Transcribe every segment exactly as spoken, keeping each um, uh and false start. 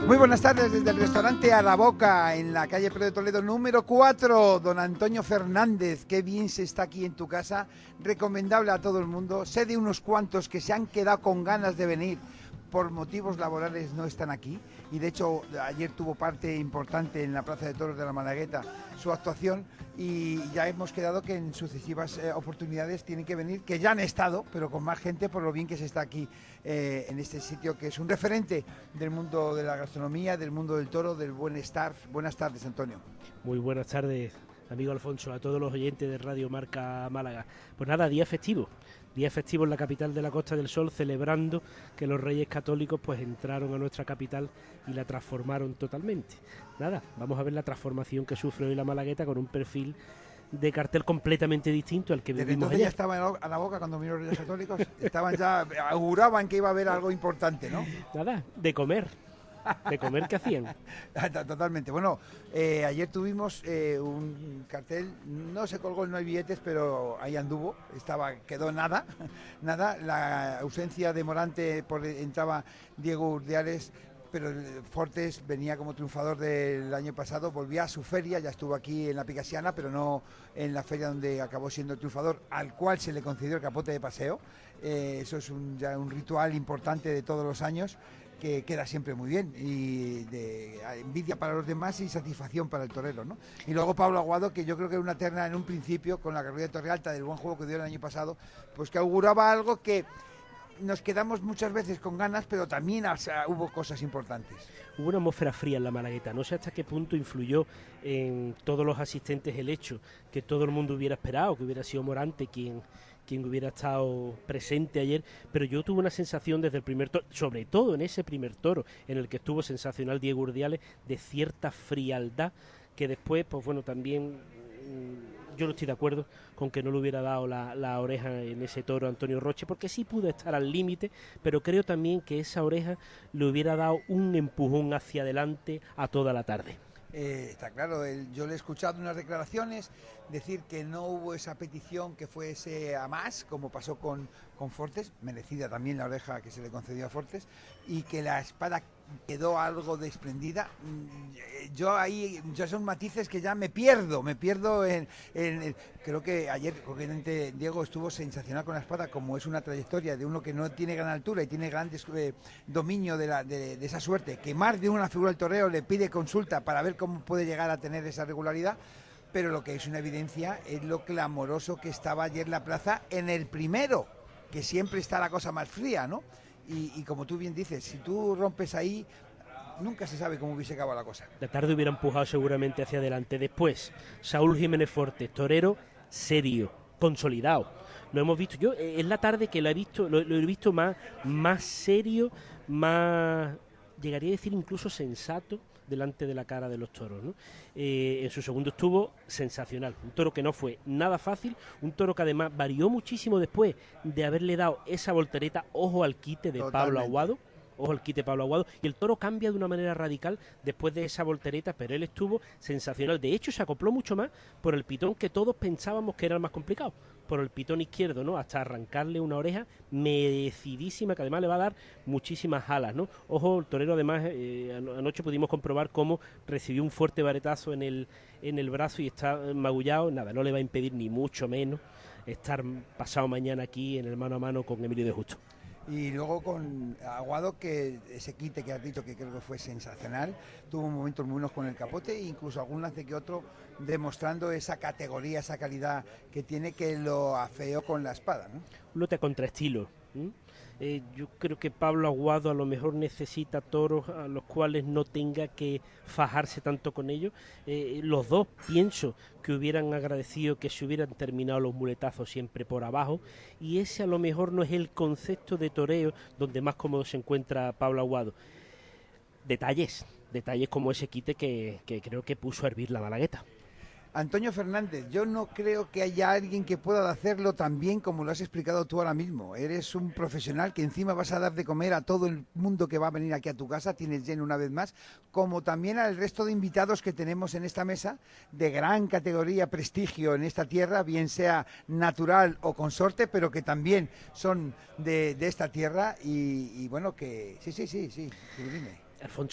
Muy buenas tardes desde el restaurante A la Boca, en la calle Pedro de Toledo número cuatro. Don Antonio Fernández, qué bien se está aquí en tu casa, recomendable a todo el mundo. Sé de unos cuantos que se han quedado con ganas de venir, por motivos laborales no están aquí, y de hecho ayer tuvo parte importante en la Plaza de Toros de la Malagueta su actuación, y ya hemos quedado que en sucesivas eh, oportunidades tienen que venir, que ya han estado, pero con más gente por lo bien que se está aquí eh, en este sitio, que es un referente del mundo de la gastronomía, del mundo del toro, del buen estar. Buenas tardes, Antonio. Muy buenas tardes, amigo Alfonso, a todos los oyentes de Radio Marca Málaga. Pues nada, día festivo, día festivo en la capital de la Costa del Sol, celebrando que los Reyes Católicos pues entraron a nuestra capital y la transformaron totalmente. Nada, vamos a ver la transformación que sufre hoy la Malagueta con un perfil de cartel completamente distinto al que Desde vivimos entonces ayer. Ya estaban a la boca cuando vinieron los Reyes Católicos, estaban ya, auguraban que iba a haber algo importante, ¿no? Nada, de comer. ¿De comer qué hacían? Totalmente. Bueno, eh, ayer tuvimos eh, un cartel, no se colgó, no hay billetes, pero ahí anduvo, estaba, quedó nada, nada. La ausencia de Morante, por, entraba Diego Urdiales, pero Fortes venía como triunfador del año pasado, volvía a su feria, ya estuvo aquí en la Picasiana, pero no en la feria donde acabó siendo el triunfador, al cual se le concedió el capote de paseo. Eh, eso es un, ya un ritual importante de todos los años, que queda siempre muy bien, y de envidia para los demás y satisfacción para el torero, ¿no? Y luego Pablo Aguado, que yo creo que era una terna en un principio, con la carrera de Torrealta, del buen juego que dio el año pasado, pues que auguraba algo que nos quedamos muchas veces con ganas, pero también, o sea, hubo cosas importantes. Hubo una atmósfera fría en la Malagueta. No sé hasta qué punto influyó en todos los asistentes el hecho que todo el mundo hubiera esperado, que hubiera sido Morante quien, quien hubiera estado presente ayer, pero yo tuve una sensación desde el primer toro, sobre todo en ese primer toro, en el que estuvo sensacional Diego Urdiales, de cierta frialdad, que después, pues bueno, también mmm, yo no estoy de acuerdo con que no le hubiera dado la, la oreja en ese toro a Antonio Roche, porque sí pudo estar al límite, pero creo también que esa oreja le hubiera dado un empujón hacia adelante a toda la tarde. Eh, está claro, el, yo le he escuchado unas declaraciones decir que no hubo esa petición que fuese a más, como pasó con, con Fortes, merecida también la oreja que se le concedió a Fortes, y que la espada quedó algo desprendida. Yo ahí, ya son matices que ya me pierdo, me pierdo en, en, en creo que ayer, obviamente, Diego estuvo sensacional con la espada, como es una trayectoria de uno que no tiene gran altura y tiene gran eh, dominio de, la, de, de esa suerte, que más de una figura del toreo le pide consulta para ver cómo puede llegar a tener esa regularidad. Pero lo que es una evidencia es lo clamoroso que estaba ayer la plaza en el primero, que siempre está la cosa más fría, ¿no? Y, y como tú bien dices, si tú rompes ahí, nunca se sabe cómo hubiese acabado la cosa. La tarde hubiera empujado seguramente hacia adelante. Después, Saúl Jiménez Fortes, torero serio, consolidado. Lo hemos visto, yo es la tarde que lo he visto, lo, lo he visto más, más serio, más, llegaría a decir incluso sensato, delante de la cara de los toros, ¿no? Eh, en su segundo estuvo sensacional, un toro que no fue nada fácil, un toro que además varió muchísimo después de haberle dado esa voltereta, ojo al quite de Totalmente. Pablo Aguado, ojo al quite Pablo Aguado, y el toro cambia de una manera radical después de esa voltereta, pero él estuvo sensacional. De hecho, se acopló mucho más por el pitón que todos pensábamos que era el más complicado, por el pitón izquierdo, ¿no? Hasta arrancarle una oreja merecidísima, que además le va a dar muchísimas alas, ¿no? Ojo, el torero además, eh, anoche pudimos comprobar cómo recibió un fuerte varetazo en el, en el brazo y está magullado. Nada, no le va a impedir ni mucho menos estar pasado mañana aquí en el mano a mano con Emilio de Justo. Y luego con Aguado, que ese quite que has dicho que creo que fue sensacional, tuvo momentos muy buenos con el capote e incluso algún lance que otro demostrando esa categoría, esa calidad que tiene, que lo afeó con la espada, ¿no? Un lote a contraestilo. ¿eh? Eh, yo creo que Pablo Aguado a lo mejor necesita toros a los cuales no tenga que fajarse tanto con ellos. Eh, los dos pienso que hubieran agradecido que se hubieran terminado los muletazos siempre por abajo, y ese a lo mejor no es el concepto de toreo donde más cómodo se encuentra Pablo Aguado. Detalles, detalles como ese quite que, que creo que puso a hervir la Malagueta. Antonio Fernández, yo no creo que haya alguien que pueda hacerlo tan bien como lo has explicado tú ahora mismo. Eres un profesional que encima vas a dar de comer a todo el mundo que va a venir aquí a tu casa, tienes lleno una vez más, como también al resto de invitados que tenemos en esta mesa, de gran categoría, prestigio en esta tierra, bien sea natural o consorte, pero que también son de, de esta tierra y, y bueno, que sí, sí, sí, sí, dime. Alfonso,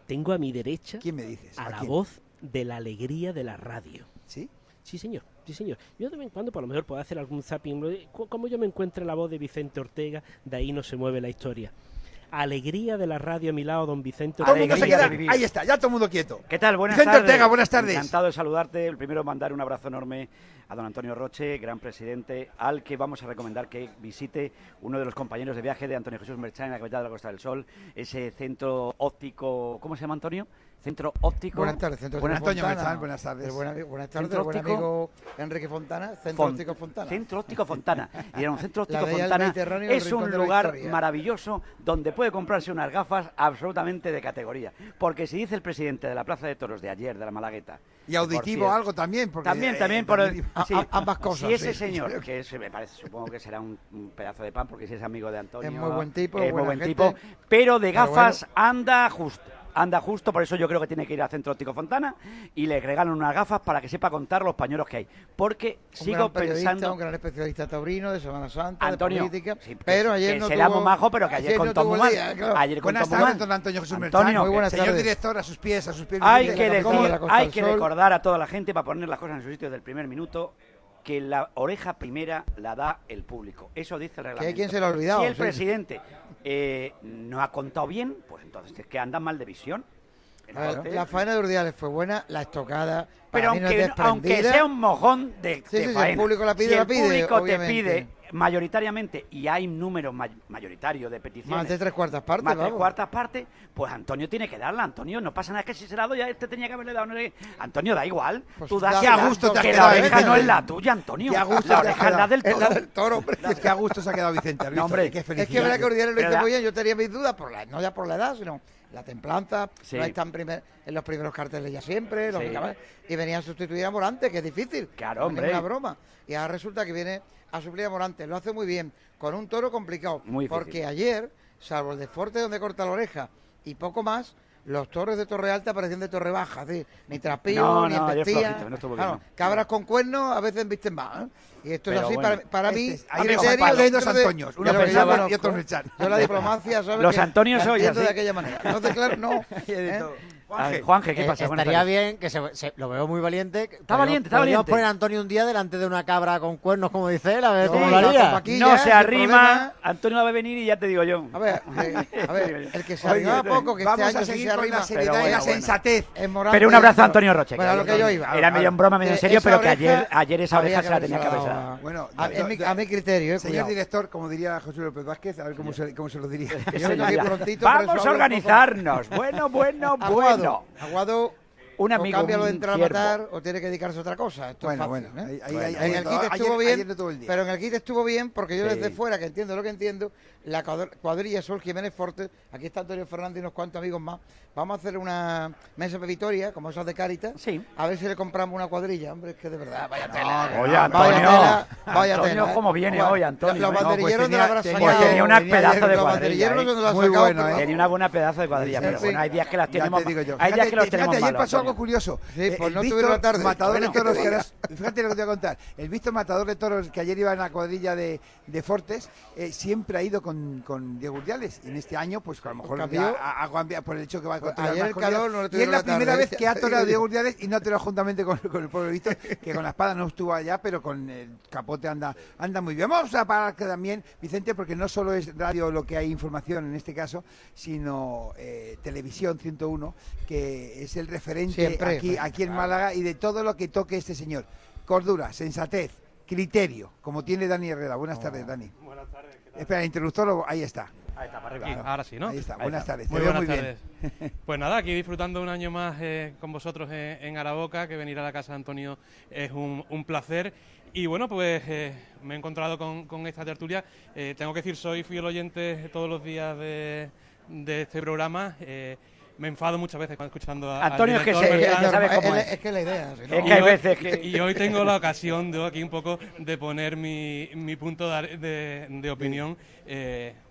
tengo a mi derecha ¿Quién me dices? a, ¿A la quién? voz de la alegría de la radio. ¿Sí? Sí, señor, sí, señor. Yo de vez en cuando, por lo mejor, puedo hacer algún zapping. Como yo me encuentre la voz de Vicente Ortega, de ahí no se mueve la historia. Alegría de la radio a mi lado, don Vicente Todo el mundo se Ortega. queda. Ahí está, ya todo el mundo quieto. ¿Qué tal? Buenas Vicente tardes. Ortega, buenas tardes. Encantado de saludarte. El primero, mandar un abrazo enorme a don Antonio Roche, gran presidente, al que vamos a recomendar que visite uno de los compañeros de viaje de Antonio Jesús Merchán en la capital de la Costa del Sol, ese centro óptico. ¿Cómo se llama, Antonio? Centro óptico. Buenas tardes, Centro Buenas Óptico Antonio Fontana. Merchán, buenas tardes. El buena- buenas tardes, Centro el buen óptico. amigo Enrique Fontana, Centro Font- Óptico Fontana. Centro Óptico Fontana. Y era un Centro La Óptico veía el Fontana Mediterráneo, el es rincón un de la lugar historia. maravilloso donde puede comprarse unas gafas absolutamente de categoría. Porque si dice el presidente de la Plaza de Toros de ayer, de la Malagueta... Y auditivo por cierto, algo también. Porque, También, eh, también por el, también- A- sí. a- ambas cosas, Si ese sí. señor, que es, me parece, supongo que será un, un pedazo de pan, porque si es amigo de Antonio, Es muy buen tipo, es muy buena buen gente. tipo, pero de Pero gafas bueno. anda justo. Anda justo, por eso yo creo que tiene que ir al Centro Óptico Fontana y le regalan unas gafas para que sepa contar los pañuelos que hay. Porque Un sigo gran periodista, pensando... un gran especialista taurino de Semana Santa, Antonio, de política, sí, que- pero ayer que no será tuvo, muy majo, pero que ayer no contó tuvo muy el mal. día, claro. Ayer Buenas contó muy tardes, mal. don Antonio Jesús Antonio, Merchán. muy buenas Señor tardes. director, a sus pies, a sus pies. Hay Vicente. que, de la capital de la decir, Costa hay del que Sol. recordar a toda la gente, para poner las cosas en su sitio desde el primer minuto, que la oreja primera la da el público. Eso dice el reglamento. hay quien se lo ha olvidado, Si el sí. presidente eh, no ha contado bien, pues entonces es que anda mal de visión. A ver, Entonces, la faena de Urdiales fue buena, la estocada, pero para mí no es aunque, aunque desprendida. sea un mojón de, Sí, de sí, si faena, el público la pide, si la el pide, público obviamente. te pide mayoritariamente, y hay un número may- mayoritario de peticiones, Más de tres cuartas partes, más de tres vamos. cuartas partes, pues Antonio tiene que darla. Antonio, no pasa nada, que si se la doy a este tenía que haberle dado. No sé qué. Antonio, da igual. Pues Tú da- das Qué a gusto te has que la quedado, oreja ¿eh? no es la tuya, Antonio. Qué a gusto la te has oreja es la quedado. del Es la toro. del toro, hombre. Es que a gusto se ha quedado Vicente. ¿has No, visto? hombre. Qué Es felicidad. que es verdad que Urdiales lo Pero hizo da- muy bien. Yo tenía mis dudas, por la, no ya por la edad, sino la templanza. Sí. No está en, primer- en los primeros carteles ya siempre, Sí. lógicamente. Y venía a sustituir a Morante, que es difícil. Claro, no es hombre. ninguna broma. Y ahora resulta que viene a suplir a Morante. Lo hace muy bien, con un toro complicado. Muy difícil. Porque ayer, salvo el de Forte donde corta la oreja y poco más, los toros de Torre Alta parecían de Torre Baja, ¿sí? Ni trapío, No, ni no, ayer embestía. flojito, no estuvo bien, Claro, no. cabras con cuernos a veces visten más. ¿eh? Y esto Pero es así bueno, para, para mí. Este es- a ayer amigo, criterio Juan Pablo, dentro dos de- Antonios, de uno lo que yo pensaba conozco. y otro Merchán. Yo la diplomacia, ¿sabes? Los que Antonios la sois entiendo así. de aquella manera. Entonces, claro, no. ¿eh? A ver, Juanje, ¿qué Eh, pasa? Buenas estaría tardes. bien, que se, se- lo veo muy valiente. Está valiente, está Podríamos valiente. poner a Antonio un día delante de una cabra con cuernos, como dice él, a ver Sí, cómo lo la haría. copa aquí. No ya, se sin arrima, problema. Antonio va a venir y ya te digo yo. A ver, eh, a ver, el que se Oye, arriba poco, que Vamos este a año sí seguir se con arrima. la seriedad Pero y la bueno, bueno. sensatez. es Morante. Pero un abrazo a Antonio Roche. Bueno, a lo que yo iba. Era medio en broma, medio en Eh, serio, esa pero que oreja ayer, ayer esa habría oreja se la tenía que haber haberse dado. dado. Bueno, A, en mi, a mi criterio, eh, Señor cuidado. director, como diría José López Vázquez, a ver cómo se, cómo se lo diría. Yo vengo aquí Señoría, prontito, por eso Vamos a hablo un poco- organizarnos. Bueno, bueno, Aguado, bueno. Aguado, Un o amigo, cambia lo de un entrar siervo. a matar o tiene que dedicarse a otra cosa. Esto Bueno, es fácil, bueno, ¿eh? ahí- ahí- Bueno. ahí- En el ayer- kit estuvo ayer- bien, ayer no tuvo el día. pero en el kit estuvo bien porque yo Sí. desde fuera, que entiendo lo que entiendo, la cuadr- cuadrilla Sol Jiménez Fortes, aquí está Antonio Fernández y unos cuantos amigos más, vamos a hacer una mesa de Vitoria, como esas de Cáritas, Sí. a ver si le compramos una cuadrilla, hombre, es que de verdad, vaya tela. Oye, vaya Antonio. tela, vaya Antonio, tela, ¿eh? ¿cómo viene Bueno, hoy, Antonio? Los No, pues banderilleros tenía- no la habrá tenía- sacado. tenía una tenía pedazo ayer de Los cuadrilla, banderilleros no ¿eh? se nos la han Muy sacado, bueno, pero ¿eh? vamos. Tenía una buena pedazo de cuadrilla, En pero fin. bueno, hay días que las Ya tenemos. te digo yo. Hay días Fíjate, que las fíjate, tenemos ayer malas, pasó algo Antonio. curioso. Sí, Eh, pues el no Víctor tuvieron la tarde. Matador Bueno, de toros, que que te ahora- fíjate lo que te voy a contar. El Víctor Matador de toros que ayer iba en la cuadrilla de, de Fortes, eh, siempre ha ido con, con Diego Urdiales. Y en este año, pues a lo mejor ¿Cambió? ya ha, ha cambiado por el hecho que va a Pues torear ayer más el con Diego. calor no le Y es tuvieron la la tarde, primera vez ¿eh? que ha Te toreado digo Diego yo. Urdiales y no ha toreado juntamente con, con el pueblo Víctor, que con la espada no estuvo allá, pero con el capote anda, anda muy bien. Vamos a parar que también, Vicente, porque no solo es radio lo que hay información en este caso, sino eh, Televisión ciento uno, que es el referente Siempre, aquí, pues, aquí en claro. Málaga y de todo lo que toque este señor. Cordura, sensatez, criterio, como tiene Dani Herrera. Buenas tardes, Dani. Buenas tardes, ¿qué tal? Espera, el interruptor, lo- ahí está. Ahí está, para Aquí, arriba. ahora sí, ¿no? Ahí está, Ahí buenas está. tardes. Muy te veo buenas muy bien. tardes. Pues nada, aquí disfrutando un año más eh, con vosotros en, en Araboca, que venir a la casa de Antonio es un, un placer. Y bueno, pues eh, me he encontrado con, con esta tertulia. Eh, tengo que decir, soy fiel oyente todos los días de, de este programa. Eh, me enfado muchas veces cuando escuchando a Antonio, al es que director, se- ¿verdad? ya sabes cómo es, es. es que la idea, si no- Es Y que hay hoy- veces que- Y hoy tengo la ocasión de aquí un poco de poner mi, mi punto de, de- de opinión, eh,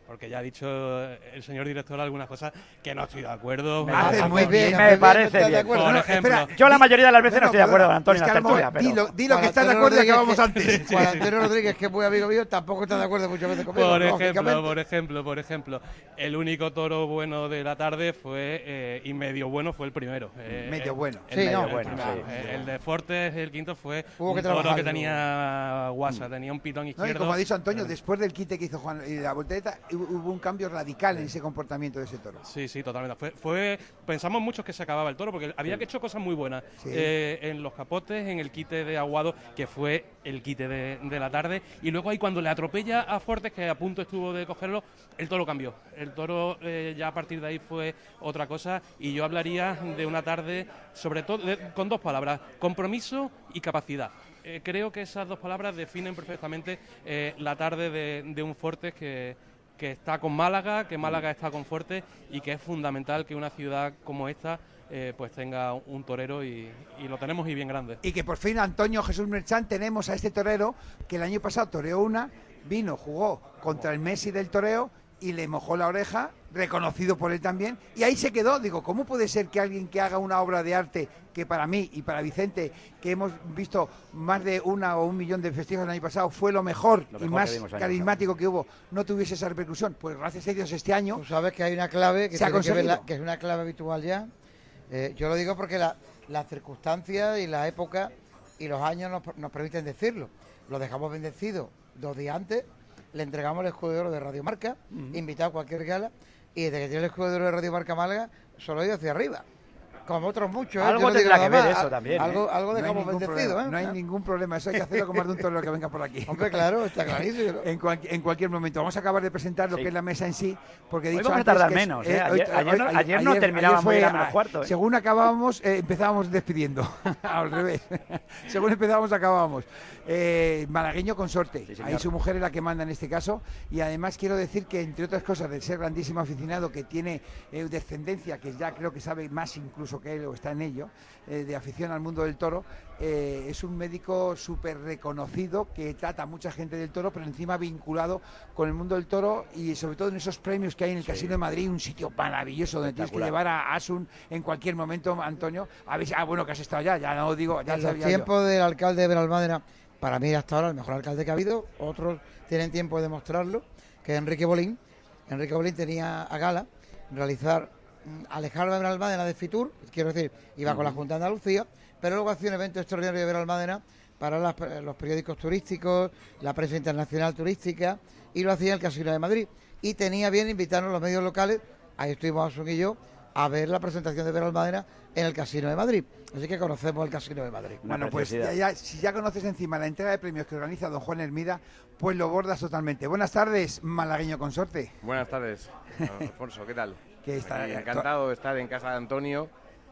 porque ya ha dicho el señor director algunas cosas que no estoy de acuerdo. Me hace muy bien, me parece bien. Por ejemplo, espera, Yo la mayoría de las veces no, no, estoy de acuerdo con Antonio es que en la a lo mejor- tertulia, pero... Dilo, dilo Juan que estás de Antonio acuerdo y Rodríguez, acabamos que- antes. Juan Antonio Rodríguez, que es muy amigo mío, tampoco está de acuerdo muchas veces conmigo. Por ejemplo, lógicamente. por ejemplo, por ejemplo, el único toro bueno de la tarde fue, eh, y medio bueno fue el primero. Eh, Medio eh, bueno. el Sí, medio no, bueno, claro, sí. eh, el de Fortes, el quinto, fue Hubo que un toro que trabajarlo. tenía guasa, tenía un pitón No, izquierdo. y como ha dicho Antonio, después del quite que hizo Juan y la voltereta, hubo un cambio radical en ese comportamiento de ese toro. Sí, sí, totalmente. Fue, fue, pensamos muchos que se acababa el toro porque había que hecho cosas muy buenas Sí. eh, en los capotes, en el quite de Aguado, que fue el quite de, de la tarde, y luego ahí cuando le atropella a Fortes, que a punto estuvo de cogerlo, el toro cambió. El toro eh, ya a partir de ahí fue otra cosa, y yo hablaría de una tarde, sobre todo, de- con dos palabras: compromiso y capacidad. Eh, creo que esas dos palabras definen perfectamente eh, la tarde de, de un Fortes que que está con Málaga, que Málaga está con Fortes, y que es fundamental que una ciudad como esta eh, pues tenga un torero, y, y lo tenemos y bien grande. Y que por fin Antonio Jesús Merchán tenemos a este torero que el año pasado toreó una, vino, jugó contra el Messi del toreo y le mojó la oreja, reconocido por él también, y ahí se quedó. Digo, ¿cómo puede ser que alguien que haga una obra de arte, que para mí y para Vicente, que hemos visto más de una o un millón de festivos el año pasado, fue lo mejor, Lo y mejor más que vimos años, carismático que hubo, no tuviese esa repercusión? Pues gracias a Dios este año Tú sabes que hay una clave que, Se ha tiene que, ver la- conseguido. que es una clave habitual ya. Eh, yo lo digo porque la- las circunstancias y la época y los años nos, nos permiten decirlo. Lo dejamos bendecido dos días antes, le entregamos el escudo de oro de Radio Marca, invitado a cualquier gala, y desde que tiene el escudo de oro de Radio Marca Málaga, solo ha ido hacia arriba. Como otros muchos, ¿eh? Algo Yo no digo tendrá nada que ver más. eso Al- también, ¿eh? Algo, algo no hay dejamos ningún bendecido, problema, ¿eh? no hay ningún problema, eso hay que hacerlo con más de un torero que venga por aquí. Hombre, claro, está clarísimo, ¿no? En, cual- en cualquier momento. Vamos a acar de presentar lo Sí. que es la mesa en sí, porque he Hoy dicho vamos a antes tardar que es- menos, ¿eh? hoy- Ayer- ayer no- hoy- ayer no terminábamos fue, muy a menos ah, cuarto, ¿eh? Según acabábamos, eh, empezábamos despidiendo. Al revés. Según empezábamos, acabábamos. Eh, malagueño consorte. Sí, señor. Ahí su mujer es la que manda en este caso. Y además quiero decir que, entre otras cosas, de ser grandísimo aficionado, que tiene eh, descendencia, que ya creo que sabe más incluso que él, o está en ello, eh, de afición al mundo del toro, eh, es un médico súper reconocido que trata a mucha gente del toro, pero encima vinculado con el mundo del toro, y sobre todo en esos premios que hay en el Casino de Madrid, un sitio maravilloso donde tienes que Espectacular. llevar a Asun en cualquier momento, Antonio. A ver, si- ah, bueno, que has estado ya, ya no digo, ya En los sabía yo. tiempos del alcalde de Benalmádena, para mí hasta ahora el mejor alcalde que ha habido, otros tienen tiempo de demostrarlo, que es Enrique Bolín. Enrique Bolín tenía a gala realizar, mm, alejar a Benalmádena de Fitur, quiero decir, iba con la Junta de Andalucía, pero luego hacía un evento extraordinario de Benalmádena para las- los periódicos turísticos, la prensa internacional turística, y lo hacía en el Casino de Madrid. Y tenía bien invitarnos a los medios locales, ahí estuvimos Asun y yo, a ver la presentación de Benalmádena en el Casino de Madrid. Así que conocemos el Casino de Madrid. Una Bueno, pues ya, preciosidad. ya- si ya conoces encima la entrega de premios que organiza don Juan Hermida, pues lo bordas totalmente. Buenas tardes, malagueño consorte. Buenas tardes, Alfonso, ¿qué tal? Que está- Aquí encantado de estar en casa de Antonio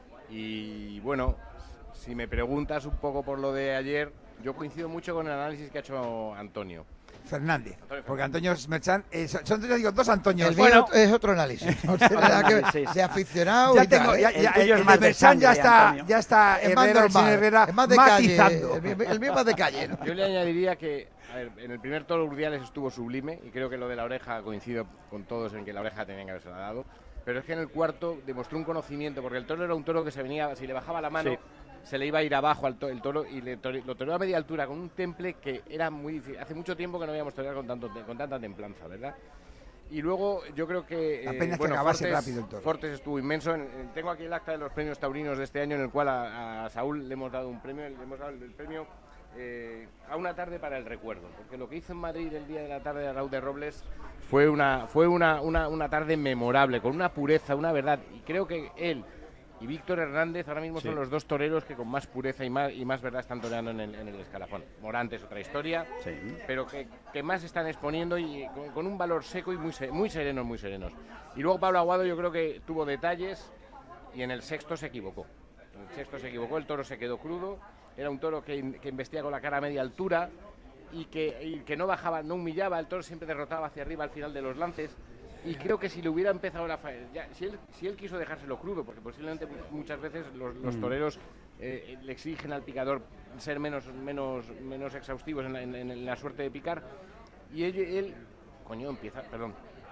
y bueno, si me preguntas un poco por lo de ayer, yo coincido mucho con el análisis que ha hecho Antonio. Fernández, Antonio porque Antonio Merchán, eh, son, son- yo digo, dos Antonios. El mío Bueno, es otro análisis. No tiene nada que ver, Sí, sí. de aficionado ya y tal, tengo, ¿eh? ya, El ya, tuyo el, es el más de de Merchán ya sangre, está, Antonio. ya está Es más Herrera, el señor normal, Herrera, es más de calle. matizando. El, mío- el mío es más de calle, ¿no? Yo le añadiría que a ver, en el primer toro Urdiales estuvo sublime y creo que lo de la oreja coincido con todos en que la oreja tenían que haberse dado, pero es que en el cuarto demostró un conocimiento, porque el toro era un toro que se venía, si le bajaba la mano, Sí. se le iba a ir abajo al to- el toro y le tore- lo toreó a media altura con un temple que era muy difícil. Hace mucho tiempo que no habíamos toreado con, tanto, te- con tanta templanza, ¿verdad? Y luego yo creo que... La pena es que bueno, acabase Fortes- rápido el toro. Fortes estuvo inmenso. En- en- tengo aquí el acta de los premios taurinos de este año en el cual a, a Saúl le hemos dado un premio, le hemos dado el, el premio eh, a una tarde para el recuerdo, porque lo que hizo en Madrid el día de la tarde de Raúl de Robles fue una fue una, una, una tarde memorable, con una pureza, una verdad, y creo que él y Víctor Hernández ahora mismo Sí. son los dos toreros que con más pureza y más, y más verdad están toreando en el, en el escalafón. Morante es otra historia, Sí. pero que, que más están exponiendo y con, con un valor seco y muy, se- muy serenos, muy serenos. Y luego Pablo Aguado yo creo que tuvo detalles y en el sexto se equivocó. En el sexto se equivocó, el toro se quedó crudo, era un toro que, in- que investía con la cara a media altura y que, y que no bajaba, no humillaba, el toro siempre derrotaba hacia arriba al final de los lances. Y creo que si le hubiera empezado la fa- ya, si, él, si él quiso dejárselo crudo, porque posiblemente muchas veces los, los toreros eh, le exigen al picador ser menos menos menos exhaustivos en la, en- en la suerte de picar, y él, él- coño, empieza, perdón,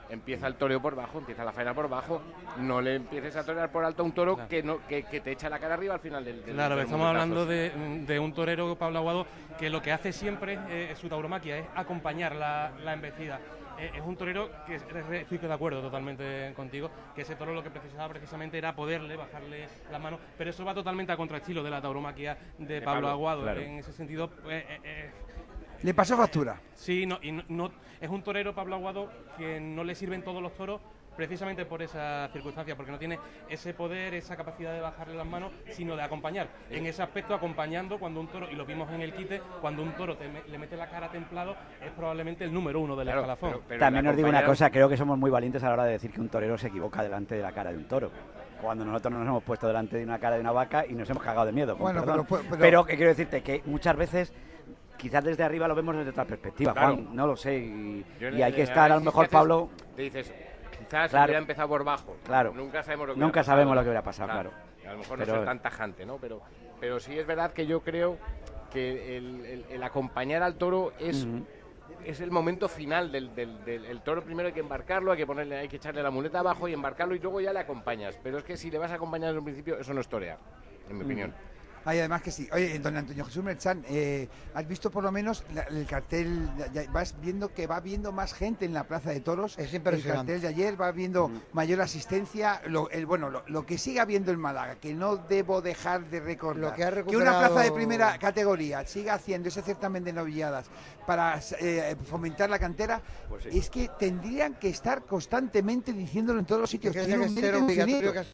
empieza el toreo por bajo, empieza la faena por bajo, no le empieces a torear por alto a un toro claro. que, no, que, que te echa la cara arriba al final del, del Claro, del estamos hablando de, de un torero, Pablo Aguado, que lo que hace siempre eh, su tauromaquia es acompañar la, la embestida. Eh, es un torero que estoy de acuerdo totalmente contigo, que ese toro lo que precisaba precisamente era poderle bajarle las manos, pero eso va totalmente a contraestilo de la tauromaquia de, de Pablo, Pablo Aguado. Claro. En ese sentido, eh, eh, eh, le pasó factura. Sí, no, y no, no, es un torero, Pablo Aguado, que no le sirven todos los toros precisamente por esa circunstancia, porque no tiene ese poder, esa capacidad de bajarle las manos, sino de acompañar. En ese aspecto, acompañando cuando un toro, y lo vimos en el quite, cuando un toro te, le mete la cara templado, es probablemente el número uno del claro, escalafón. Pero, pero También os digo una cosa, creo que somos muy valientes a la hora de decir que un torero se equivoca delante de la cara de un toro. Cuando nosotros nos hemos puesto delante de una cara de una vaca y nos hemos cagado de miedo. Bueno, pero, pero, pero, pero que quiero decirte que muchas veces quizás desde arriba lo vemos desde otra perspectiva, claro. Juan, no lo sé, y, y hay que estar a lo mejor, Pablo... Te dices, quizás claro. hubiera empezado por bajo, claro. nunca sabemos lo que nunca sabemos pasado, lo que hubiera pasado, claro. claro. A lo mejor pero... no soy tan tajante, ¿no? Pero, pero sí es verdad que yo creo que el, el, el acompañar al toro es... Uh-huh. Es el momento final del, del, del el toro. Primero hay que embarcarlo, hay que ponerle, hay que echarle la muleta abajo y embarcarlo y luego ya le acompañas. Pero es que si le vas a acompañar desde un principio, eso no es torear, en mi mm. opinión. Hay además que sí. Oye, don Antonio Jesús Merchán, eh, ¿has visto por lo menos la, el cartel? Ya vas viendo que va viendo más gente en la Plaza de Toros. Es impresionante. El cartel de ayer va viendo mm. mayor asistencia. Lo, el, bueno, lo, lo que siga viendo el Málaga, que no debo dejar de recordar, lo que, ha recuperado... que una plaza de primera categoría siga haciendo ese certamen de novilladas para eh, fomentar la cantera, pues sí. Es que tendrían que estar constantemente diciéndolo en todos los sitios. Es que tiene que ser obligatorio que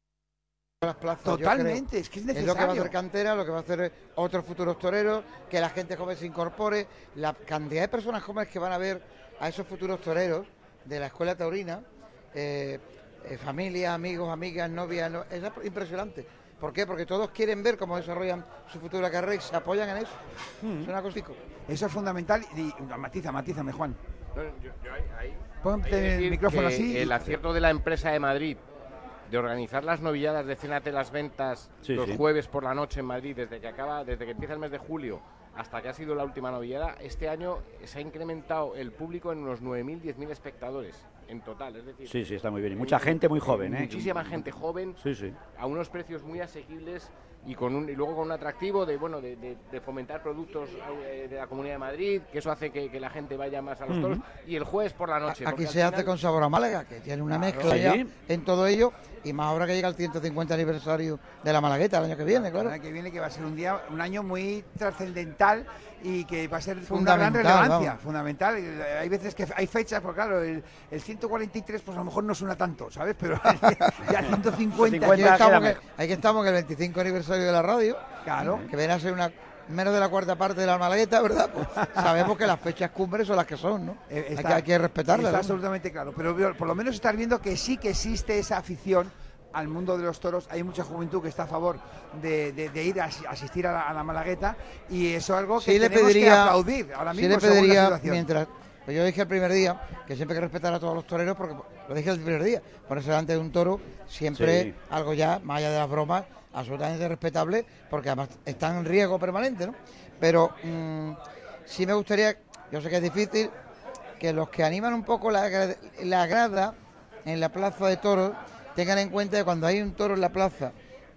las plazas. Totalmente, es que es necesario. Es lo que va a hacer cantera, lo que va a hacer otros futuros toreros, que la gente joven se incorpore, la cantidad de personas jóvenes que van a ver a esos futuros toreros de la escuela taurina, eh, eh, familia, amigos, amigas, novias, no, es impresionante. ¿Por qué? Porque todos quieren ver cómo desarrollan su futura carrera y se apoyan en eso. Mm. Es una cosa. Eso es fundamental y matiza, matízame, Juan. No, yo, yo ahí, ahí, Ponte el micrófono así. El acierto de la empresa de Madrid de organizar las novilladas de Cénate las Ventas sí, los sí. jueves por la noche en Madrid, desde que acaba, desde que empieza el mes de julio hasta que ha sido la última novillada, este año se ha incrementado el público en unos nueve mil, diez mil espectadores en total, es decir... Sí, sí, está muy bien. Y mucha gente muy joven, ¿eh? Muchísima gente joven, sí, sí. a unos precios muy asequibles y con un y luego con un atractivo de bueno de, de, de fomentar productos eh, de la Comunidad de Madrid, que eso hace que, que la gente vaya más a los toros, uh-huh. y el jueves por la noche. Aquí se hace con sabor a Málaga, que tiene una claro, mezcla ¿sí? ya en todo ello, y más ahora que llega el ciento cincuenta aniversario de la Malagueta el año que viene, claro. El año que viene, que va a ser un día, un año muy trascendental y que va a ser una gran relevancia, vamos. fundamental. Hay veces que hay fechas, porque claro, el, el ciento cuarenta y tres pues a lo mejor no suena tanto, ¿sabes? Pero ya el ciento cincuenta... Aquí estamos, que, aquí estamos en el veinticinco aniversario de la radio, claro, que viene a ser una menos de la cuarta parte de la Malagueta, ¿verdad? Pues sabemos que las fechas cumbres son las que son, ¿no? Eh, está, hay, que, hay que respetarlas. Está ¿no? absolutamente claro, pero por lo menos estar viendo que sí que existe esa afición al mundo de los toros. Hay mucha juventud que está a favor de, de, de ir a asistir a la, a la Malagueta, y eso es algo que sí tenemos le pediría, que aplaudir ahora mismo. Sí le pediría, mientras... Pues yo dije el primer día que siempre hay que respetar a todos los toreros, porque lo dije el primer día, ponerse delante de un toro siempre sí. algo ya, más allá de las bromas, absolutamente respetable, porque además está en riesgo permanente, ¿no? Pero mmm, sí me gustaría, yo sé que es difícil, que los que animan un poco la, la grada en la plaza de toros tengan en cuenta que cuando hay un toro en la plaza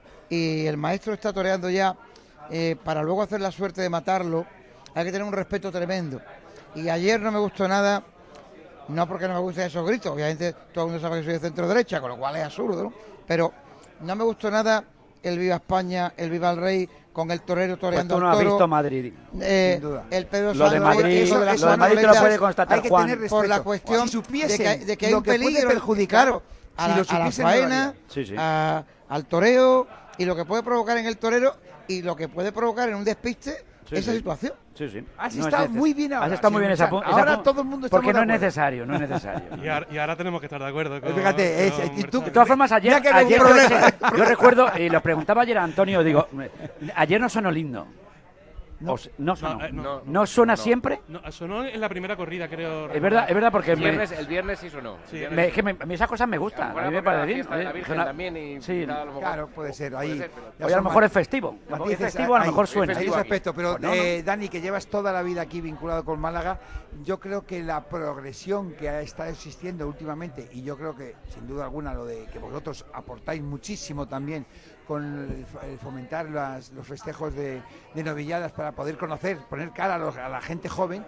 y el maestro está toreando ya, eh, para luego hacer la suerte de matarlo, hay que tener un respeto tremendo. Y ayer no me gustó nada, no porque no me gusten esos gritos, obviamente todo el mundo sabe que soy de centro derecha, con lo cual es absurdo, ¿no? Pero no me gustó nada el Viva España, el Viva el Rey, con el torero toreando pues tú no al toro. Has visto Madrid. Eh, Sin duda. El Pedro lo de Madrid, eso, lo de Madrid te lo puede constatar hay Juan. Que por la cuestión si de que, de que hay un que peligro perjudicar claro, a, si la, lo a la faena, sí, sí. A, al toreo, y lo que puede provocar en el torero y lo que puede provocar en un despiste sí, esa sí. situación. Sí, sí. Has no estado es muy bien ahora. Has estado muy bien esa, esa Ahora esa, todo el mundo está porque no es necesario, no es necesario. y, ahora, y ahora tenemos que estar de acuerdo. Con, Fíjate, con es, y tú, de todas formas, ayer, ayer yo, yo recuerdo, y lo preguntaba ayer a Antonio, digo, ayer no sonó el himno. No, o, no, sonó. No, eh, no, no, no, ¿No suena no. siempre? No, sonó en la primera corrida, creo. Es verdad, es verdad, porque el viernes, me, el viernes sí sonó. Sí, me, es que me, a mí esas cosas me gustan. A mí me parece bien. La Virgen suena, también y sí, tal, a lo mejor, claro, puede ser. Ahí, puede ser, Oye, a lo mejor es festivo. Matices, Es festivo, a lo hay- mejor suena. Hay ese aspecto, pero Pues no, eh, no. Dani, que llevas toda la vida aquí vinculado con Málaga, yo creo que la progresión que ha estado existiendo últimamente, y yo creo que sin duda alguna lo de que vosotros aportáis muchísimo también con el, el fomentar las, los festejos de, de novilladas para poder conocer, poner cara a, los, a la gente joven,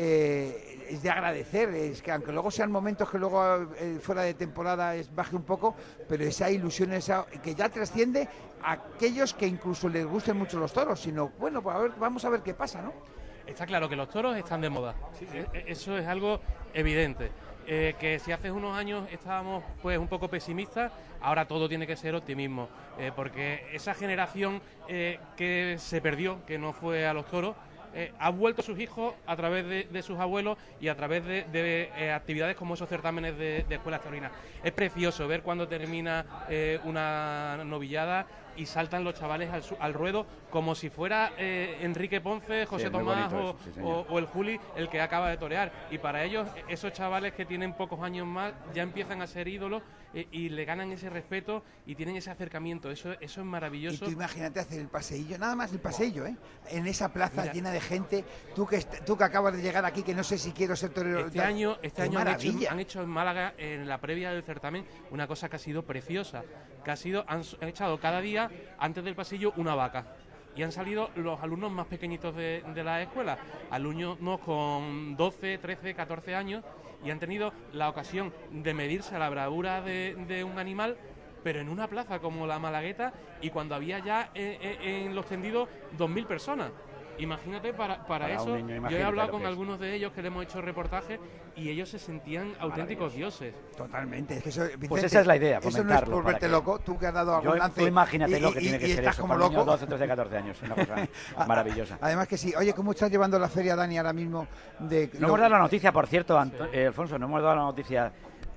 eh, es de agradecer, es que aunque luego sean momentos que luego eh, fuera de temporada es baje un poco, pero esa ilusión esa que ya trasciende a aquellos que incluso les gusten mucho los toros, sino bueno, pues a ver, vamos a ver qué pasa, ¿no? Está claro que los toros están de moda, E- eso es algo evidente. Eh, que si hace unos años estábamos pues un poco pesimistas, ahora todo tiene que ser optimismo, eh, porque esa generación eh, que se perdió, que no fue a los toros, eh, ha vuelto a sus hijos a través de, de sus abuelos y a través de, de eh, actividades como esos certámenes de, de escuelas taurinas. Es precioso ver cuando termina eh, una novillada y saltan los chavales al, su- al ruedo como si fuera eh, Enrique Ponce, José Sí, muy Tomás bonito o, eso, sí, señor. o- o el Juli el que acaba de torear. Y para ellos, esos chavales que tienen pocos años más ya empiezan a ser ídolos eh, y le ganan ese respeto y tienen ese acercamiento. Eso, eso es Y maravilloso. tú imagínate hacer el paseillo, nada más el paseillo, ¿eh? En esa plaza Mira. llena de gente, tú que est- tú que acabas de llegar aquí, que no sé si quiero ser torero. Este tal. año, este ¡Qué año han hecho, maravilla! han hecho en Málaga, en la previa del certamen, una cosa que ha sido preciosa, que ha sido, han, s- han echado cada día, antes del pasillo, una vaca. Y han salido los alumnos más pequeñitos de, de la escuela, alumnos con doce, trece, catorce años, y han tenido la ocasión de medirse a la bravura de, de un animal, pero en una plaza como la Malagueta, y cuando había ya eh, eh, en los tendidos dos mil personas. Imagínate, para, para, Para un eso, niño, yo he imagínate hablado lo con que es. algunos de ellos que le hemos hecho reportajes y ellos se sentían auténticos dioses. Totalmente, es que eso, Vicente, Pues esa es la idea, eso no es fomentarlo por para verte que- loco, tú que has dado algún Yo, lance. tú imagínate y- lo que y- tiene que y ser estás eso, como con niños loco. doce, trece, catorce años, una cosa maravillosa. Además que sí. Oye, ¿cómo estás llevando la feria, Dani, ahora mismo? De, No hemos dado la noticia, por cierto, Anto- eh, Alfonso, no hemos dado la noticia.